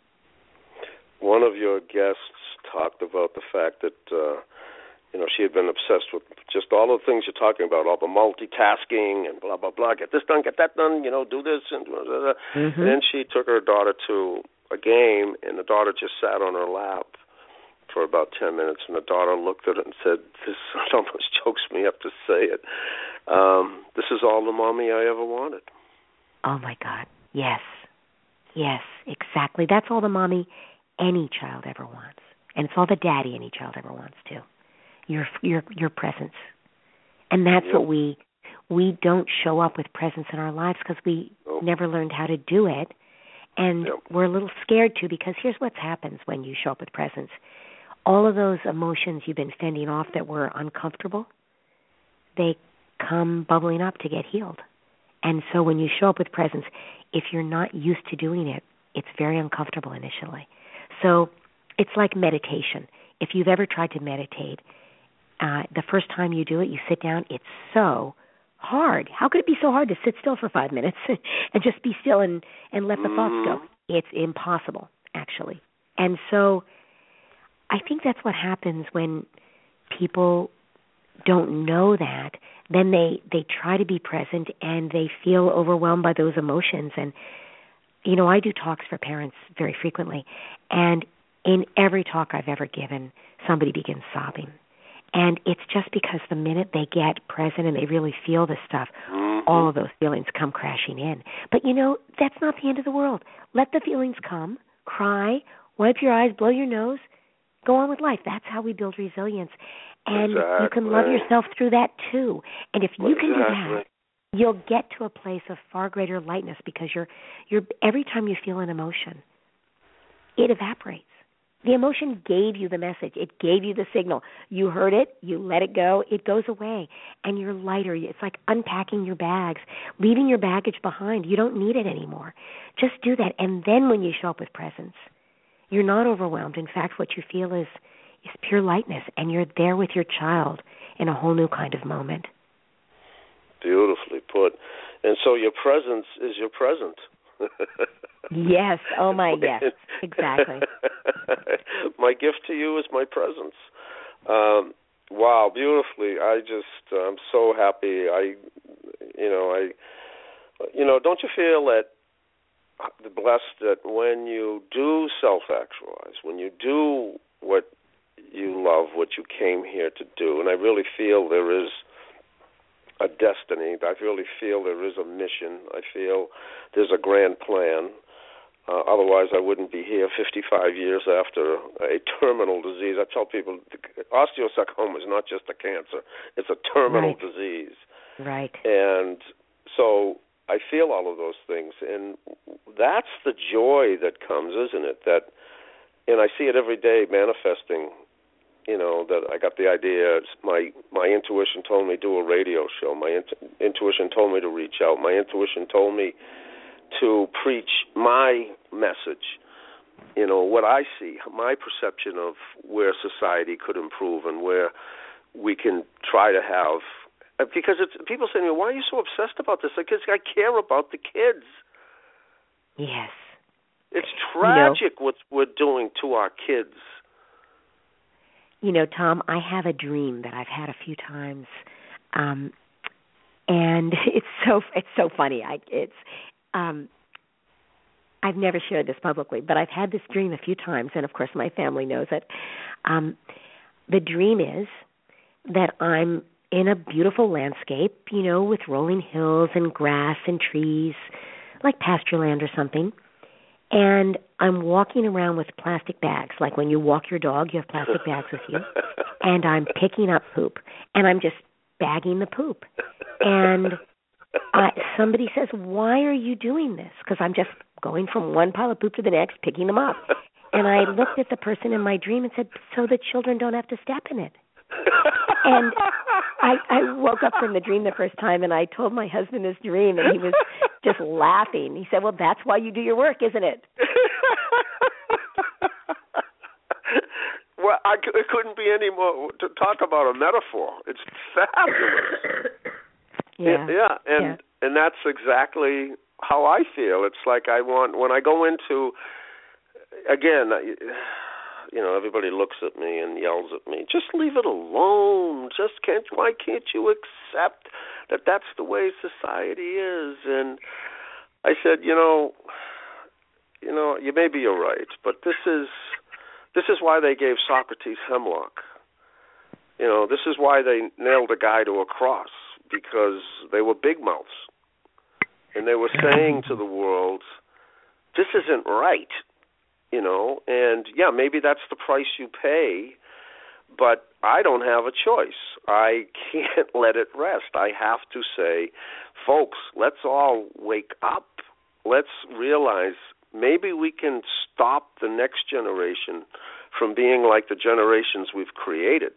One of your guests talked about the fact that, uh, you know, she had been obsessed with just all the things you're talking about, all the multitasking and blah, blah, blah, get this done, get that done, you know, do this. And, blah, blah, blah. Mm-hmm. And then she took her daughter to a game, and the daughter just sat on her lap for about ten minutes, and the daughter looked at it and said, this almost chokes me up to say it, um, this is all the mommy I ever wanted. Oh, my God. Yes. Yes, exactly. That's all the mommy any child ever wants. And it's all the daddy any child ever wants, too. Your your your presence, and that's yep. what we we don't show up with presence in our lives because we nope. never learned how to do it, and yep. we're a little scared to. Because here's what happens when you show up with presence: all of those emotions you've been fending off that were uncomfortable, they come bubbling up to get healed. And so when you show up with presence, if you're not used to doing it, it's very uncomfortable initially. So it's like meditation. If you've ever tried to meditate. Uh, the first time you do it, you sit down, it's so hard. How could it be so hard to sit still for five minutes and just be still and, and let the mm. thoughts go? It's impossible, actually. And so I think that's what happens when people don't know that. Then they, they try to be present and they feel overwhelmed by those emotions. And, you know, I do talks for parents very frequently. And in every talk I've ever given, somebody begins sobbing. And it's just because the minute they get present and they really feel this stuff, mm-hmm. all of those feelings come crashing in. But, you know, that's not the end of the world. Let the feelings come, cry, wipe your eyes, blow your nose, go on with life. That's how we build resilience. And exactly. you can love yourself through that, too. And if you exactly. can do that, you'll get to a place of far greater lightness because you're you're every time you feel an emotion, it evaporates. The emotion gave you the message. It gave you the signal. You heard it. You let it go. It goes away. And you're lighter. It's like unpacking your bags, leaving your baggage behind. You don't need it anymore. Just do that. And then when you show up with presence, you're not overwhelmed. In fact, what you feel is, is pure lightness. And you're there with your child in a whole new kind of moment. Beautifully put. And so your presence is your present. Yes. Oh, my, yes. Exactly. My gift to you is my presence. Um, wow, beautifully. I just, I'm so happy. I, you know, I, you know, don't you feel that blessed that when you do self-actualize, when you do what you love, what you came here to do, and I really feel there is a destiny. I really feel there is a mission. I feel there's a grand plan. Uh, otherwise, I wouldn't be here fifty-five years after a terminal disease. I tell people osteosarcoma is not just a cancer. It's a terminal right. disease. Right. And so I feel all of those things. And that's the joy that comes, isn't it? That, and I see it every day manifesting. You know, that I got the idea. My my intuition told me do a radio show. My int- intuition told me to reach out. My intuition told me to preach my message. You know, what I see, my perception of where society could improve and where we can try to have. Because it's people say to me, "Why are you so obsessed about this?" Because I care about the kids. Yes. It's tragic you know, what we're doing to our kids. You know, Tom, I have a dream that I've had a few times, um, and it's so it's so funny. I it's um, I've never shared this publicly, but I've had this dream a few times, and of course, my family knows it. Um, the dream is that I'm in a beautiful landscape, you know, with rolling hills and grass and trees, like pasture land or something. And I'm walking around with plastic bags. Like when you walk your dog, you have plastic bags with you. And I'm picking up poop. And I'm just bagging the poop. And uh, somebody says, "Why are you doing this?" Because I'm just going from one pile of poop to the next, picking them up. And I looked at the person in my dream and said, "So the children don't have to step in it." And I, I woke up from the dream the first time, and I told my husband this dream, and he was just laughing. He said, "Well, that's why you do your work, isn't it?" Well, I, it couldn't be any more to talk about a metaphor. It's fabulous. Yeah, yeah, and yeah. and that's exactly how I feel. It's like I want when I go into again. You know, everybody looks at me and yells at me. Just leave it alone. Just can't. Why can't you accept that that's the way society is? And I said, you know, you know, you maybe you're right, but this is this is why they gave Socrates hemlock. You know, this is why they nailed a guy to a cross, because they were big mouths, and they were saying to the world, "This isn't right." You know, and yeah, maybe that's the price you pay, but I don't have a choice. I can't let it rest. I have to say, folks, let's all wake up. Let's realize maybe we can stop the next generation from being like the generations we've created,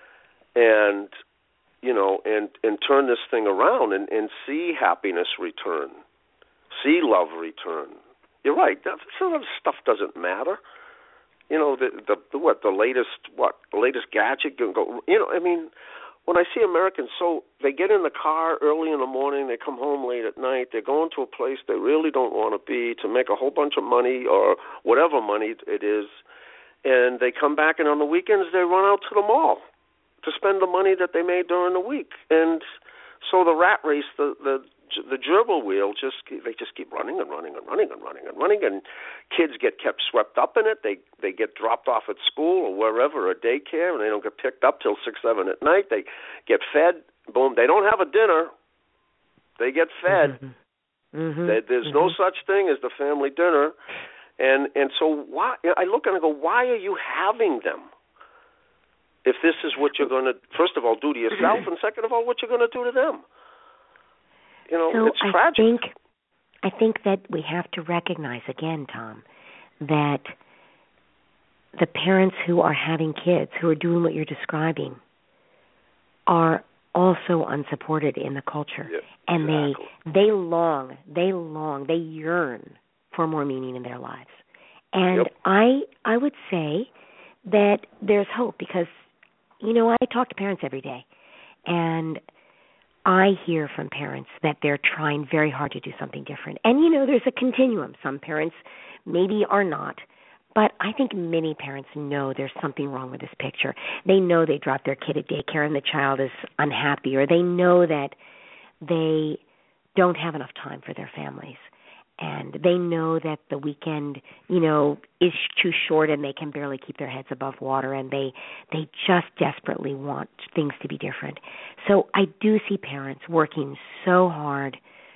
and you know, and, and turn this thing around and, and see happiness return, see love return. You're right. Some of the stuff doesn't matter. You know, the, the the what the latest what the latest gadget can go. You know, I mean, when I see Americans, so they get in the car early in the morning, they come home late at night, they're going to a place they really don't want to be to make a whole bunch of money or whatever money it is, and they come back, and on the weekends they run out to the mall to spend the money that they made during the week, and so the rat race, the the the gerbil wheel, just they just keep running and running and running and running and running, and kids get kept swept up in it. They they get dropped off at school or wherever, or daycare, and they don't get picked up till six, seven at night. They get fed. Boom. They don't have a dinner. They get fed. Mm-hmm. They, there's mm-hmm. no such thing as the family dinner, and and so why? I look and I go, why are you having them? If this is what you're going to, first of all, do to yourself, and second of all, what you're going to do to them. you know, so it's I tragic. Think, I think that we have to recognize again, Tom, that the parents who are having kids, who are doing what you're describing, are also unsupported in the culture. Yes, and exactly. they they long, they long, they yearn for more meaning in their lives. And yep. I I would say that there's hope because, you know, I talk to parents every day, and I hear from parents that they're trying very hard to do something different. And, you know, there's a continuum. Some parents maybe are not. But I think many parents know there's something wrong with this picture. They know they dropped their kid at daycare and the child is unhappy, or they know that they don't have enough time for their families. And they know that the weekend, you know, is too short and they can barely keep their heads above water, and they they just desperately want things to be different. So I do see parents working so hard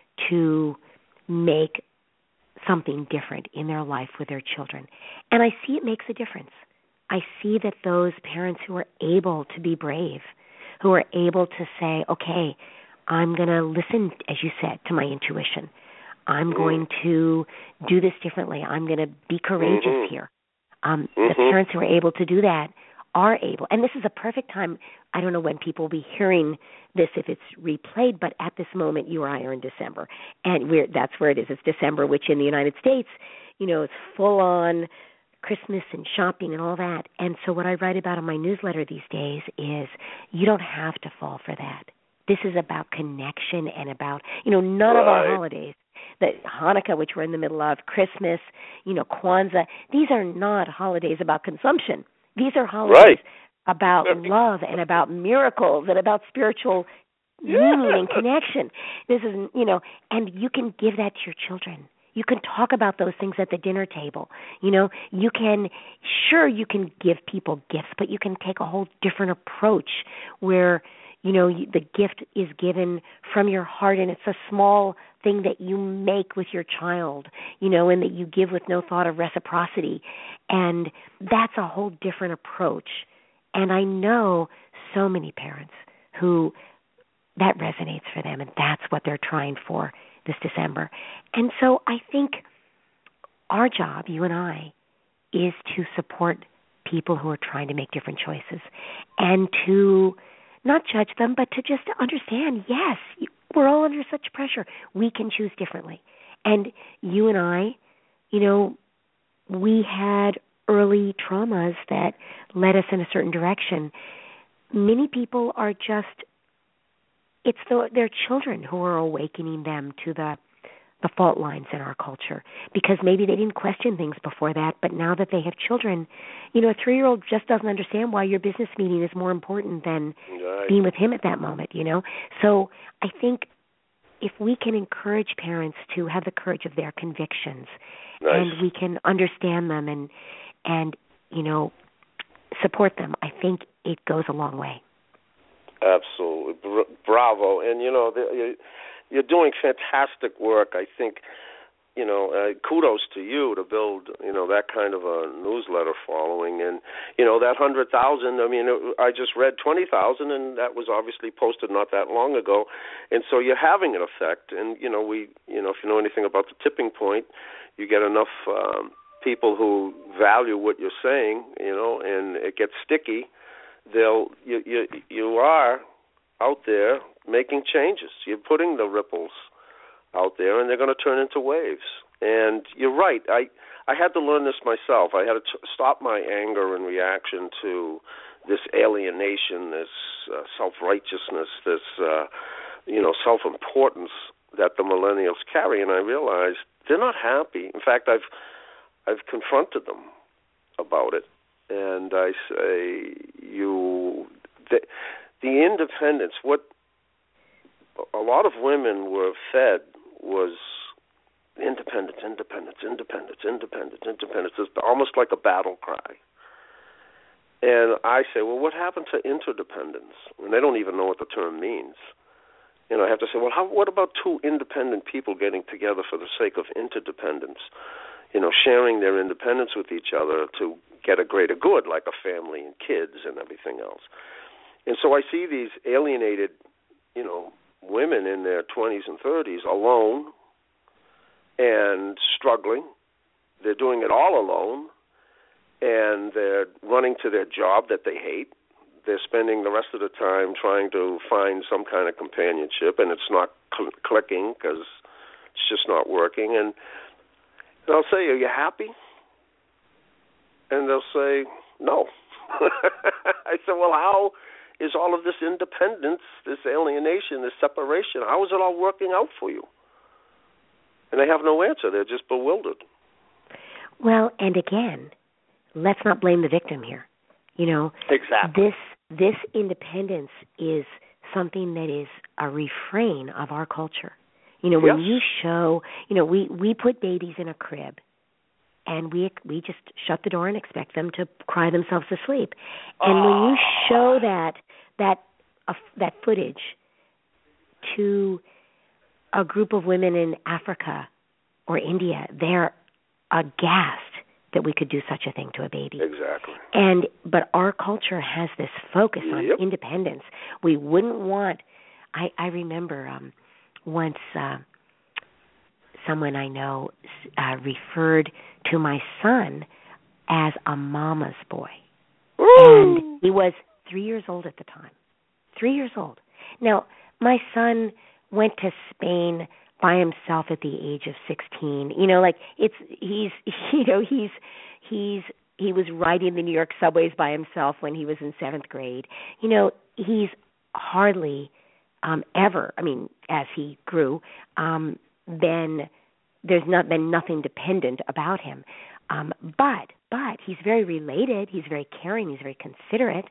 to make something different in their life with their children. And I see it makes a difference. I see that those parents who are able to be brave, who are able to say, okay, I'm going to listen, as you said, to my intuition. I'm mm. going to do this differently. I'm going to be courageous mm-hmm. here. Um, mm-hmm. The parents who are able to do that are able. And this is a perfect time. I don't know when people will be hearing this if it's replayed, but at this moment, you or I are in December. And we're, that's where it is. It's December, which in the United States, you know, it's full on Christmas and shopping and all that. And so what I write about in my newsletter these days is you don't have to fall for that. This is about connection and about, you know, none right. of our holidays, the Hanukkah, which we're in the middle of, Christmas, you know, Kwanzaa, these are not holidays about consumption. These are holidays right. about love and about miracles and about spiritual yeah. meaning and connection. This is, you know, and you can give that to your children. You can talk about those things at the dinner table. You know, you can, sure, you can give people gifts, but you can take a whole different approach where, you know, you, the gift is given from your heart, and it's a small thing that you make with your child, you know, and that you give with no thought of reciprocity. And that's a whole different approach. And I know so many parents who that resonates for them, and that's what they're trying for this December. And so I think our job, you and I, is to support people who are trying to make different choices and to not judge them, but to just understand, yes, we're all under such pressure. We can choose differently. And you and I, you know, we had early traumas that led us in a certain direction. Many people are just, it's the, their children who are awakening them to the the fault lines in our culture, because maybe they didn't question things before that, but now that they have children, you know, a three-year-old just doesn't understand why your business meeting is more important than right. being with him at that moment, you know. So I think if we can encourage parents to have the courage of their convictions, nice. and we can understand them and, and you know, support them, I think it goes a long way. Absolutely. Bra- bravo. And, you know, the, you're doing fantastic work. I think, you know, uh, kudos to you to build, you know, that kind of a newsletter following. And, you know, that one hundred thousand, I mean, it, I just read twenty thousand, and that was obviously posted not that long ago. And so you're having an effect. And, you know, we, you know, if you know anything about the tipping point, you get enough um, people who value what you're saying, you know, and it gets sticky. They'll, you, you, you are out there making changes. You're putting the ripples out there, and they're going to turn into waves. And you're right. I I had to learn this myself. I had to t- stop my anger and reaction to this alienation, this uh, self-righteousness, this uh, you know self-importance that the millennials carry. And I realized they're not happy. In fact, I've I've confronted them about it, and I say, you the, the independence. What a lot of women were fed was independence, independence, independence, independence, independence. It's almost like a battle cry. And I say, well, what happened to interdependence? And they don't even know what the term means. You know, I have to say, well, how, what about two independent people getting together for the sake of interdependence? You know, sharing their independence with each other to get a greater good, like a family and kids and everything else. And so I see these alienated, you know, women in their twenties and thirties alone and struggling. They're doing it all alone, and they're running to their job that they hate. They're spending the rest of the time trying to find some kind of companionship, and it's not cl- clicking because it's just not working. And they'll say, "Are you happy?" And they'll say, "No." I said, "Well, how is all of this independence, this alienation, this separation, how is it all working out for you?" And they have no answer. They're just bewildered. Well, and again, let's not blame the victim here. You know, exactly. This this independence is something that is a refrain of our culture. You know, when yes. you show, you know, we, we put babies in a crib, and we we just shut the door and expect them to cry themselves to sleep. And oh. when you show that that uh, that footage to a group of women in Africa or India, they're aghast that we could do such a thing to a baby. Exactly. And but our culture has this focus on yep. independence. We wouldn't want. I I remember um, once uh, someone I know uh, referred to my son as a mama's boy, Ooh. and he was three years old at the time. Three years old. Now my son went to Spain by himself at the age of sixteen. You know, like it's he's you know he's he's he was riding the New York subways by himself when he was in seventh grade. You know, he's hardly um, ever. I mean, as he grew, um, been there's not been nothing dependent about him. Um, but but he's very related. He's very caring. He's very considerate.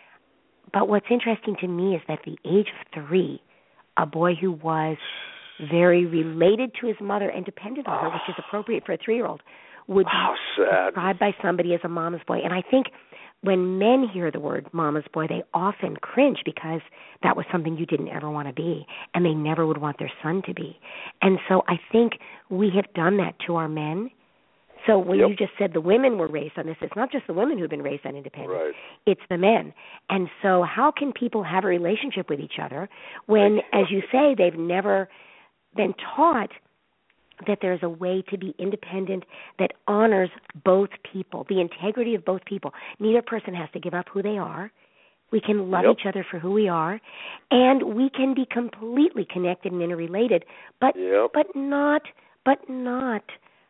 But what's interesting to me is that at the age of three, a boy who was very related to his mother and dependent on her, which is appropriate for a three-year-old, would How be sad. described by somebody as a mama's boy. And I think when men hear the word mama's boy, they often cringe because that was something you didn't ever want to be, and they never would want their son to be. And so I think we have done that to our men. So when yep. you just said the women were raised on this, it's not just the women who've been raised on independence. Right. It's the men. And so how can people have a relationship with each other when, as you say, they've never been taught that there's a way to be independent that honors both people, the integrity of both people. Neither person has to give up who they are. We can love yep. each other for who we are, and we can be completely connected and interrelated, but yep. but not but not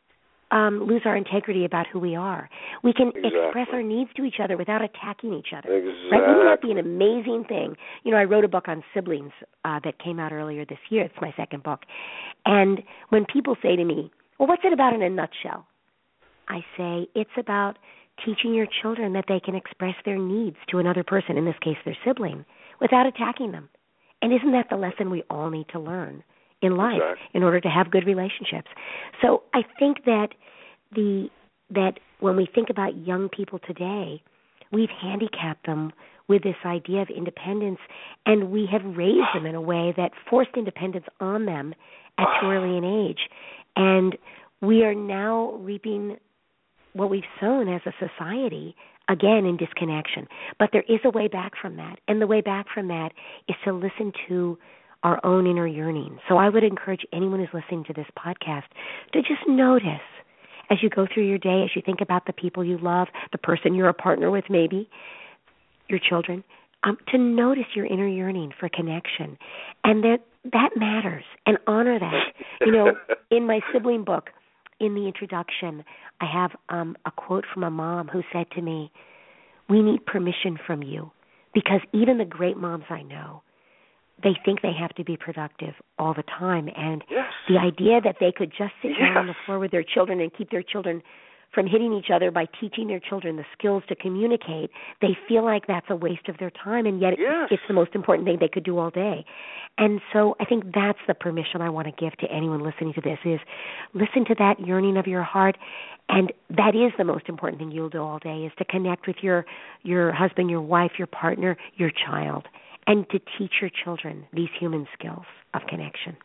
um, lose our integrity about who we are. We can exactly. express our needs to each other without attacking each other. Exactly. Right? Wouldn't that be an amazing thing? You know, I wrote a book on siblings uh, that came out earlier this year. It's my second book. And when people say to me, well, what's it about in a nutshell? I say, it's about teaching your children that they can express their needs to another person, in this case their sibling, without attacking them. And isn't that the lesson we all need to learn in life exactly. in order to have good relationships? So I think that the that when we think about young people today, we've handicapped them with this idea of independence, and we have raised them in a way that forced independence on them at too early an age. And we are now reaping what we've sown as a society, again, in disconnection. But there is a way back from that, and the way back from that is to listen to our own inner yearning. So I would encourage anyone who's listening to this podcast to just notice as you go through your day, as you think about the people you love, the person you're a partner with maybe, your children, um, to notice your inner yearning for connection. And that that matters, and honor that. You know, in my sibling book, in the introduction, I have um, a quote from a mom who said to me, we need permission from you, because even the great moms I know, they think they have to be productive all the time. And yes. the idea that they could just sit yes. down on the floor with their children and keep their children from hitting each other by teaching their children the skills to communicate, they feel like that's a waste of their time, and yet yes. it's the most important thing they could do all day. And so I think that's the permission I want to give to anyone listening to this, is listen to that yearning of your heart, and that is the most important thing you'll do all day, is to connect with your, your husband, your wife, your partner, your child, and to teach your children these human skills of connection.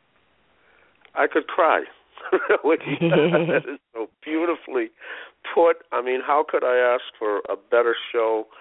I could cry. Really, that is so beautifully put. I mean, how could I ask for a better show?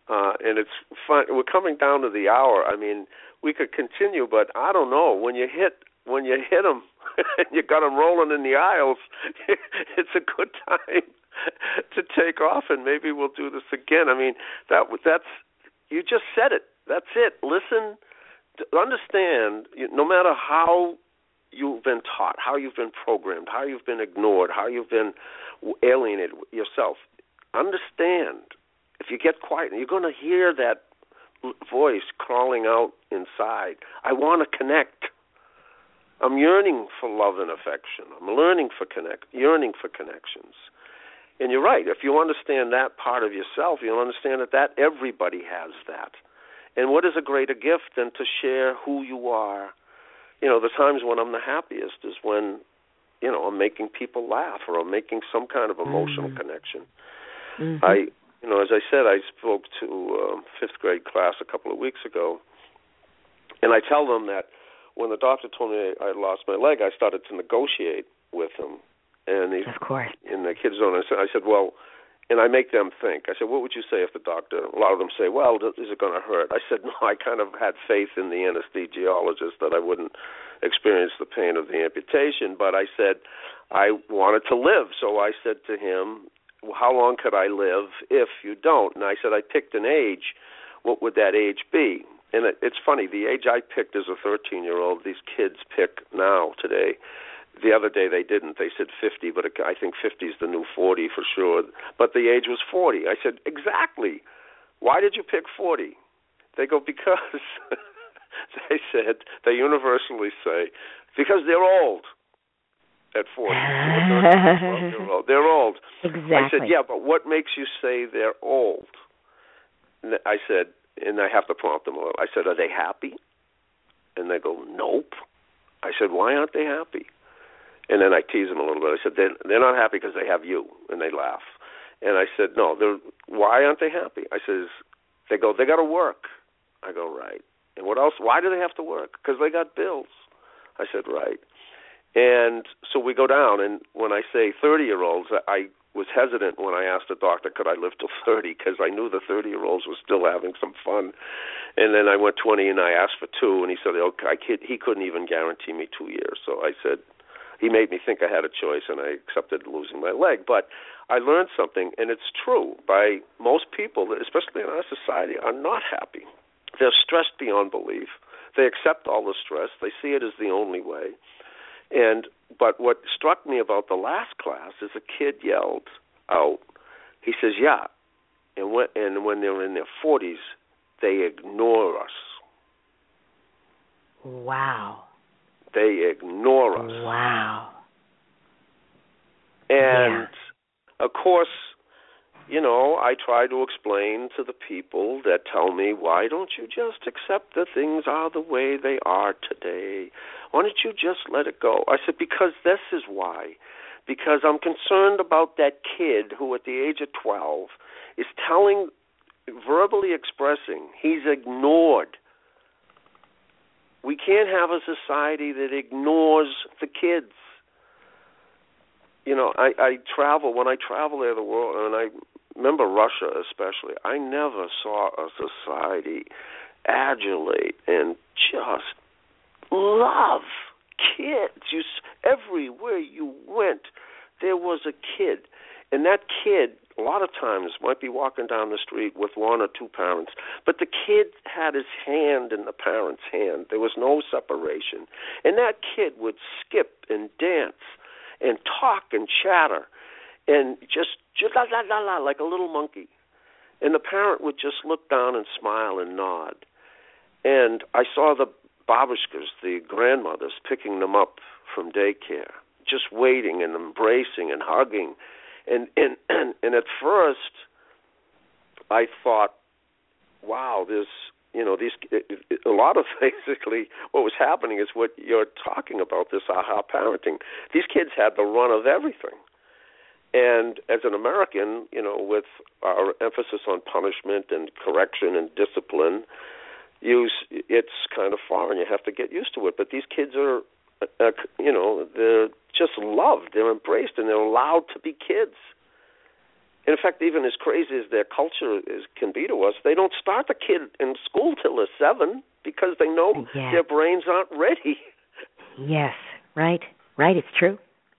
Uh, and it's fun. We're coming down to the hour. I mean, we could continue, but I don't know. When you hit when you hit them and you got them rolling in the aisles, it's a good time to take off, and maybe we'll do this again. I mean, that that's you just said it. That's it. Listen, understand. No matter how you've been taught, how you've been programmed, how you've been ignored, how you've been alienated yourself, understand. If you get quiet, you're going to hear that voice crawling out inside. I want to connect. I'm yearning for love and affection. I'm learning for connect, yearning for connections. And you're right. If you understand that part of yourself, you'll understand that, that everybody has that. And what is a greater gift than to share who you are? You know, the times when I'm the happiest is when, you know, I'm making people laugh or I'm making some kind of emotional mm-hmm. connection. Mm-hmm. I, you know, as I said, I spoke to a fifth grade class a couple of weeks ago, and I tell them that when the doctor told me I lost my leg, I started to negotiate with him. And he, of course. And the kids don't understand. I said, well, and I make them think. I said, what would you say if the doctor, a lot of them say, well, is it going to hurt? I said, no, I kind of had faith in the anesthesiologist that I wouldn't experience the pain of the amputation. But I said, I wanted to live. So I said to him, well, how long could I live if you don't? And I said, I picked an age. What would that age be? And it, it's funny, the age I picked as a thirteen-year-old, these kids pick now today. The other day they didn't. They said fifty, but I think fifty is the new forty for sure. But the age was forty. I said, exactly. Why did you pick forty? They go, because, they said, they universally say, because they're old at forty. They're old. Exactly. I said, yeah, but what makes you say they're old? And I said, and I have to prompt them a little. I said, are they happy? And they go, nope. I said, why aren't they happy? And then I tease them a little bit. I said, they're, they're not happy because they have you. And they laugh. And I said, no, they're, why aren't they happy? I says, they go, they got to work. I go, right. And what else? Why do they have to work? Because they got bills. I said, right. And so we go down, and when I say thirty-year-olds, I was hesitant when I asked the doctor, could I live till thirty, because I knew the thirty-year-olds were still having some fun. And then I went twenty, and I asked for two, and he said, okay, I kid, he couldn't even guarantee me two years. So I said, he made me think I had a choice, and I accepted losing my leg. But I learned something, and it's true. By most people, especially in our society, are not happy. They're stressed beyond belief. They accept all the stress. They see it as the only way. And but what struck me about the last class is a kid yelled out, he says, yeah, and when, and when they're in their forties, they ignore us. Wow. They ignore us. Wow. And, yeah. of course, you know, I try to explain to the people that tell me, why don't you just accept that things are the way they are today? Why don't you just let it go? I said, because this is why. Because I'm concerned about that kid who at the age of twelve is telling, verbally expressing, he's ignored. We can't have a society that ignores the kids. You know, I, I travel, when I travel there the world, and I remember Russia especially, I never saw a society adulate and just love kids. You, everywhere you went, there was a kid. And that kid, a lot of times, might be walking down the street with one or two parents, but the kid had his hand in the parent's hand. There was no separation. And that kid would skip and dance and talk and chatter and just, just la, la, la, la, like a little monkey. And the parent would just look down and smile and nod. And I saw the babushkas, the grandmothers, picking them up from daycare, just waiting and embracing and hugging. And and, and, and at first, I thought, wow, there's, you know, these, a lot of basically what was happening is what you're talking about, this aha parenting. These kids had the run of everything. And as an American, you know, with our emphasis on punishment and correction and discipline, you, it's kind of foreign. You have to get used to it. But these kids are, uh, you know, they're just loved. They're embraced, and they're allowed to be kids. in fact, even as crazy as their culture is, can be to us, they don't start the kid in school till they're seven because they know yeah. their brains aren't ready. Yes, right, right. It's true.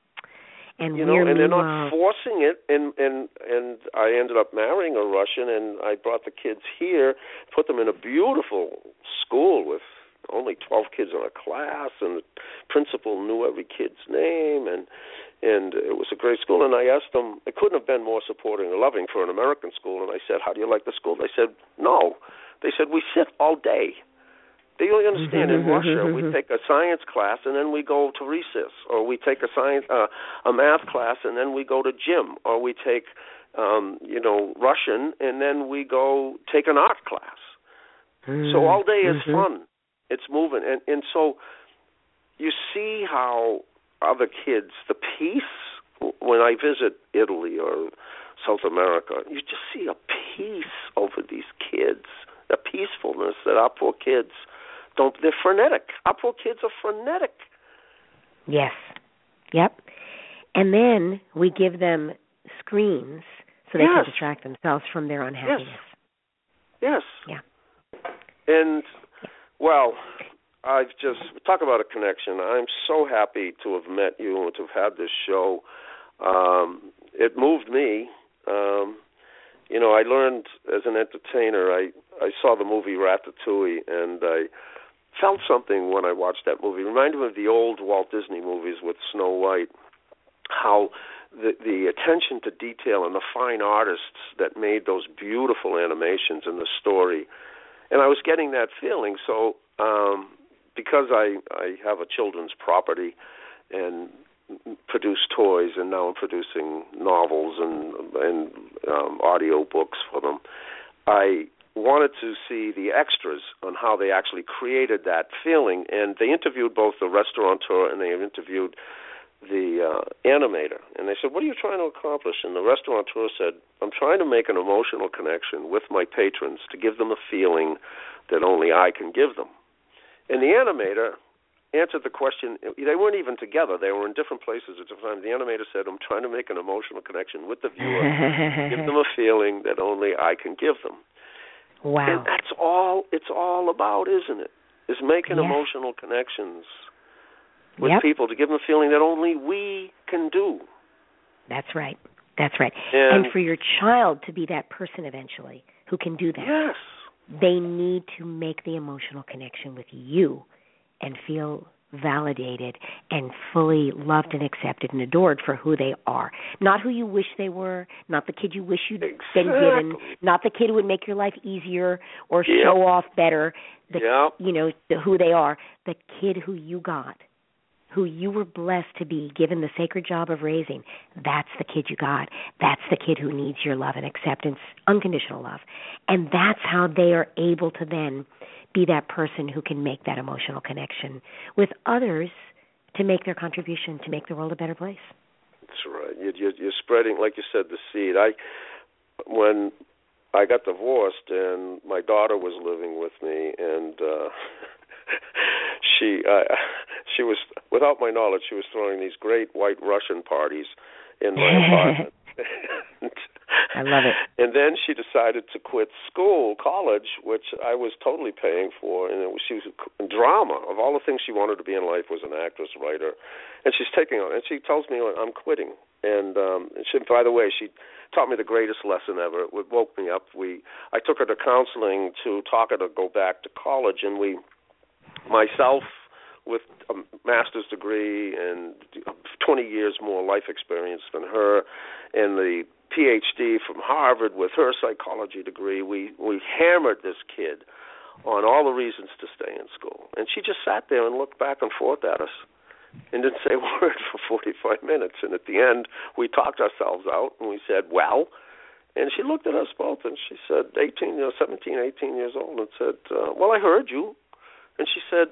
And you we're know, and they're meanwhile... not forcing it. And and and I ended up marrying a Russian, and I brought the kids here, put them in a beautiful school with only twelve kids in a class, and the principal knew every kid's name, and and it was a great school. And I asked them, it couldn't have been more supporting or loving for an American school. And I said, how do you like the school? They said, no. They said, we sit all day. Do you understand? In Russia, we take a science class and then we go to recess, or we take a science, uh, a math class and then we go to gym, or we take, um, you know, Russian and then we go take an art class. Mm-hmm. So all day is mm-hmm. fun. It's moving, and and so you see how other kids, the peace. When I visit Italy or South America, you just see a peace over these kids, a peacefulness that our poor kids. Don't they're frenetic. Our poor kids are frenetic. Yes. Yep. And then we give them screens so they yes. can distract themselves from their unhappiness. Yes. Yes. Yeah. And well, I've just talk about a connection. I'm so happy to have met you and to have had this show. Um, it moved me. Um, you know, I learned as an entertainer. I I saw the movie Ratatouille, and I felt something when I watched that movie. It reminded me of the old Walt Disney movies with Snow White, how the, the attention to detail and the fine artists that made those beautiful animations in the story. And I was getting that feeling. So um, because I, I have a children's property and produce toys, and now I'm producing novels and, and um, audio books for them, I wanted to see the extras on how they actually created that feeling. And they interviewed both the restaurateur and they interviewed the uh, animator. And they said, what are you trying to accomplish? And the restaurateur said, I'm trying to make an emotional connection with my patrons to give them a feeling that only I can give them. And the animator answered the question. They weren't even together. They were in different places at different times. The animator said, I'm trying to make an emotional connection with the viewer, give them a feeling that only I can give them. Wow. And that's all it's all about, isn't it? Is making yes. emotional connections with yep. people to give them a feeling that only we can do. That's right. That's right. And, and for your child to be that person eventually who can do that, yes. they need to make the emotional connection with you and feel validated and fully loved and accepted and adored for who they are. Not who you wish they were, not the kid you wish you'd exactly. been given, not the kid who would make your life easier or yep. show off better, the, yep. you know, the, who they are. The kid who you got, who you were blessed to be given the sacred job of raising, that's the kid you got. That's the kid who needs your love and acceptance, unconditional love. And that's how they are able to then be that person who can make that emotional connection with others to make their contribution to make the world a better place. That's right. You're, you're spreading, like you said, the seed. I, when I got divorced and my daughter was living with me, and uh, she, uh, she was, without my knowledge, she was throwing these great white Russian parties in my apartment. I love it. And then she decided to quit school, college, which I was totally paying for. And it was, she was a drama. Of all the things she wanted to be in life was an actress, writer. And she's taking on. And she tells me, I'm quitting. And, um, and she, by the way, she taught me the greatest lesson ever. It woke me up. We, I took her to counseling to talk her to go back to college. And we, myself, with a master's degree and twenty years more life experience than her, and the P H D from Harvard with her psychology degree, we, we hammered this kid on all the reasons to stay in school. And she just sat there and looked back and forth at us and didn't say a word for forty-five minutes. And at the end, we talked ourselves out, and we said, well, and she looked at us both, and she said, eighteen, you know, seventeen, eighteen years old, and said, uh, well, I heard you. And she said,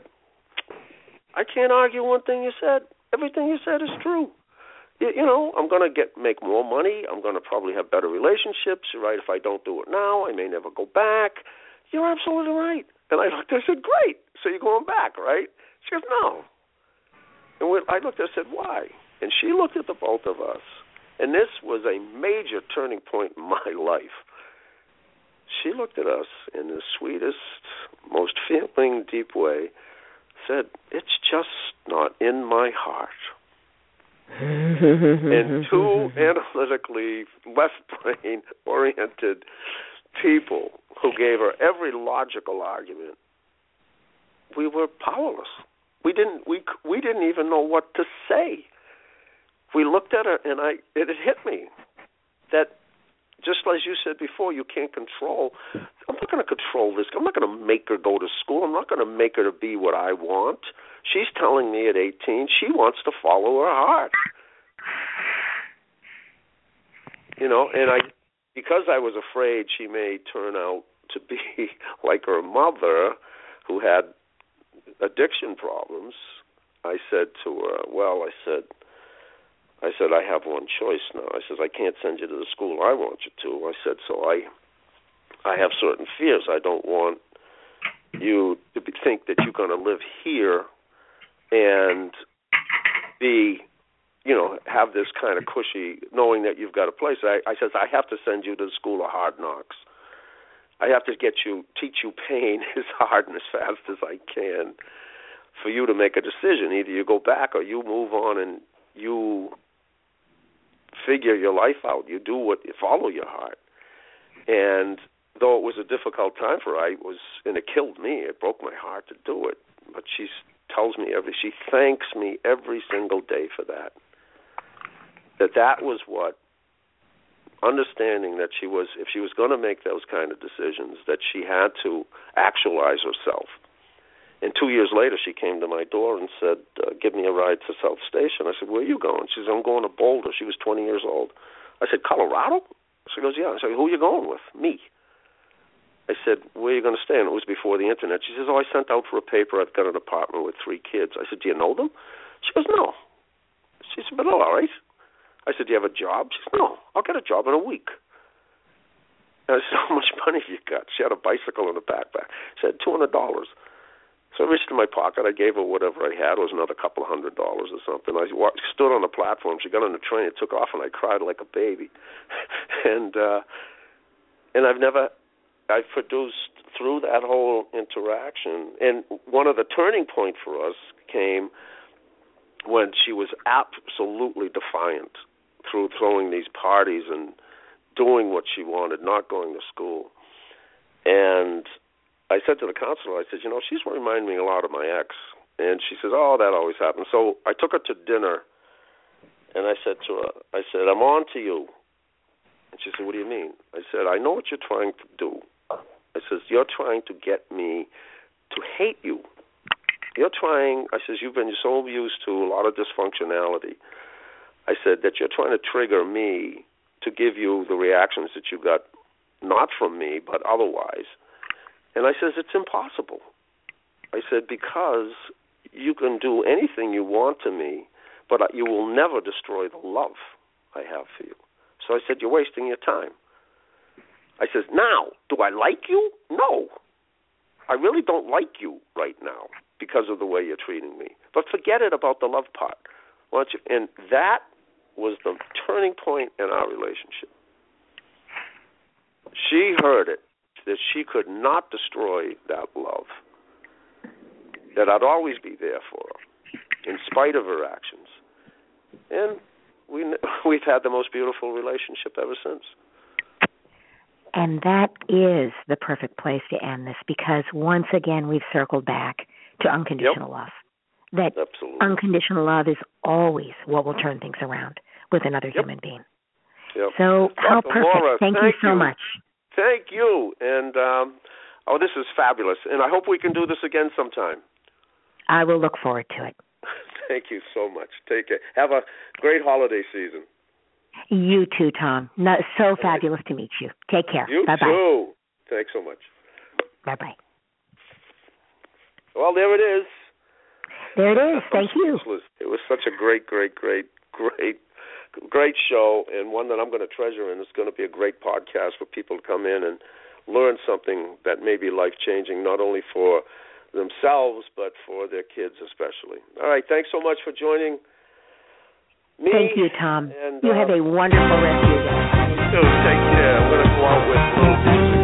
I can't argue one thing you said. Everything you said is true. You, you know, I'm going to get make more money. I'm going to probably have better relationships. You're right. If I don't do it now, I may never go back. You're absolutely right. And I looked at her and said, great. So you're going back, right? She goes, no. And we, I looked at her and said, why? And she looked at the both of us, And this was a major turning point in my life. She looked at us in the sweetest, most feeling, deep way, said, "It's just not in my heart." And two analytically left-brain oriented people who gave her every logical argument, we were powerless. We didn't we we didn't even know what to say. We looked at her, and I it hit me that just as you said before, you can't control. I'm not going to control this. I'm not going to make her go to school. I'm not going to make her to be what I want. She's telling me at eighteen she wants to follow her heart. You know, and I, because I was afraid she may turn out to be like her mother, who had addiction problems, I said to her, well, I said, I said, I have one choice now. I said, I can't send you to the school I want you to. I said, so I I have certain fears. I don't want you to be, think that you're going to live here and be, you know, have this kind of cushy, knowing that you've got a place. I, I says, I have to send you to the school of hard knocks. I have to get you, teach you pain as hard and as fast as I can for you to make a decision. Either you go back or you move on and you figure your life out. You do what, you follow your heart. And though it was a difficult time for her, I was, and it killed me. It broke my heart to do it. But she tells me every, she thanks me every single day for that. That that was what, understanding that she was, if she was going to make those kind of decisions, that she had to actualize herself. And two years later, she came to my door and said, uh, give me a ride to South Station. I said, where are you going? She said, I'm going to Boulder. She was twenty years old. I said, Colorado? She goes, yeah. I said, who are you going with? Me. I said, where are you going to stay? And it was before the Internet. She says, oh, I sent out for a paper. I've got an apartment with three kids. I said, do you know them? She goes, no. She said, but all right. I said, do you have a job? She said, no. I'll get a job in a week. And I said, how much money have you got? She had a bicycle in a backpack. She had two hundred dollars. So I reached in my pocket. I gave her whatever I had. It was another couple of hundred dollars or something. I walked, stood on the platform. She got on the train. It took off, and I cried like a baby. and uh, and I've never, I've produced through that whole interaction. And one of the turning point for us came when she was absolutely defiant through throwing these parties and doing what she wanted, not going to school. And I said to the counselor, I said, you know, she's reminding me a lot of my ex. And she says, oh, that always happens. So I took her to dinner, and I said to her, I said, I'm on to you. And she said, what do you mean? I said, I know what you're trying to do. I says, you're trying to get me to hate you. You're trying, I says, you've been so used to a lot of dysfunctionality. I said that you're trying to trigger me to give you the reactions that you got, not from me, but otherwise. And I says, it's impossible. I said, because you can do anything you want to me, but you will never destroy the love I have for you. So I said, you're wasting your time. I says, now, do I like you? No. I really don't like you right now because of the way you're treating me. But forget it about the love part. Why don't you? And that was the turning point in our relationship. She heard it, that she could not destroy that love, that I'd always be there for her, in spite of her actions. And we, we've had the most beautiful relationship ever since. And that is the perfect place to end this, because once again we've circled back to unconditional yep. love. That Absolutely. Unconditional love is always what will turn things around with another yep. human being. Yep. So how Doctor perfect. Laura, thank, thank you so you. much. Thank you. And, um, oh, this is fabulous. And I hope we can do this again sometime. I will look forward to it. Thank you so much. Take care. Have a great holiday season. You too, Tom. No, so fabulous to meet you. Take care. You Bye-bye. too. Thanks so much. Bye-bye. Well, there it is. There it is. Thank you. It was such a great, great, great, great, great show, and one that I'm going to treasure, and it's going to be a great podcast for people to come in and learn something that may be life-changing, not only for themselves, but for their kids especially. All right, thanks so much for joining Me, Thank you, Tom. And, you uh, have a wonderful rest of your day. You too. Take care. I'm going to go out with a little music.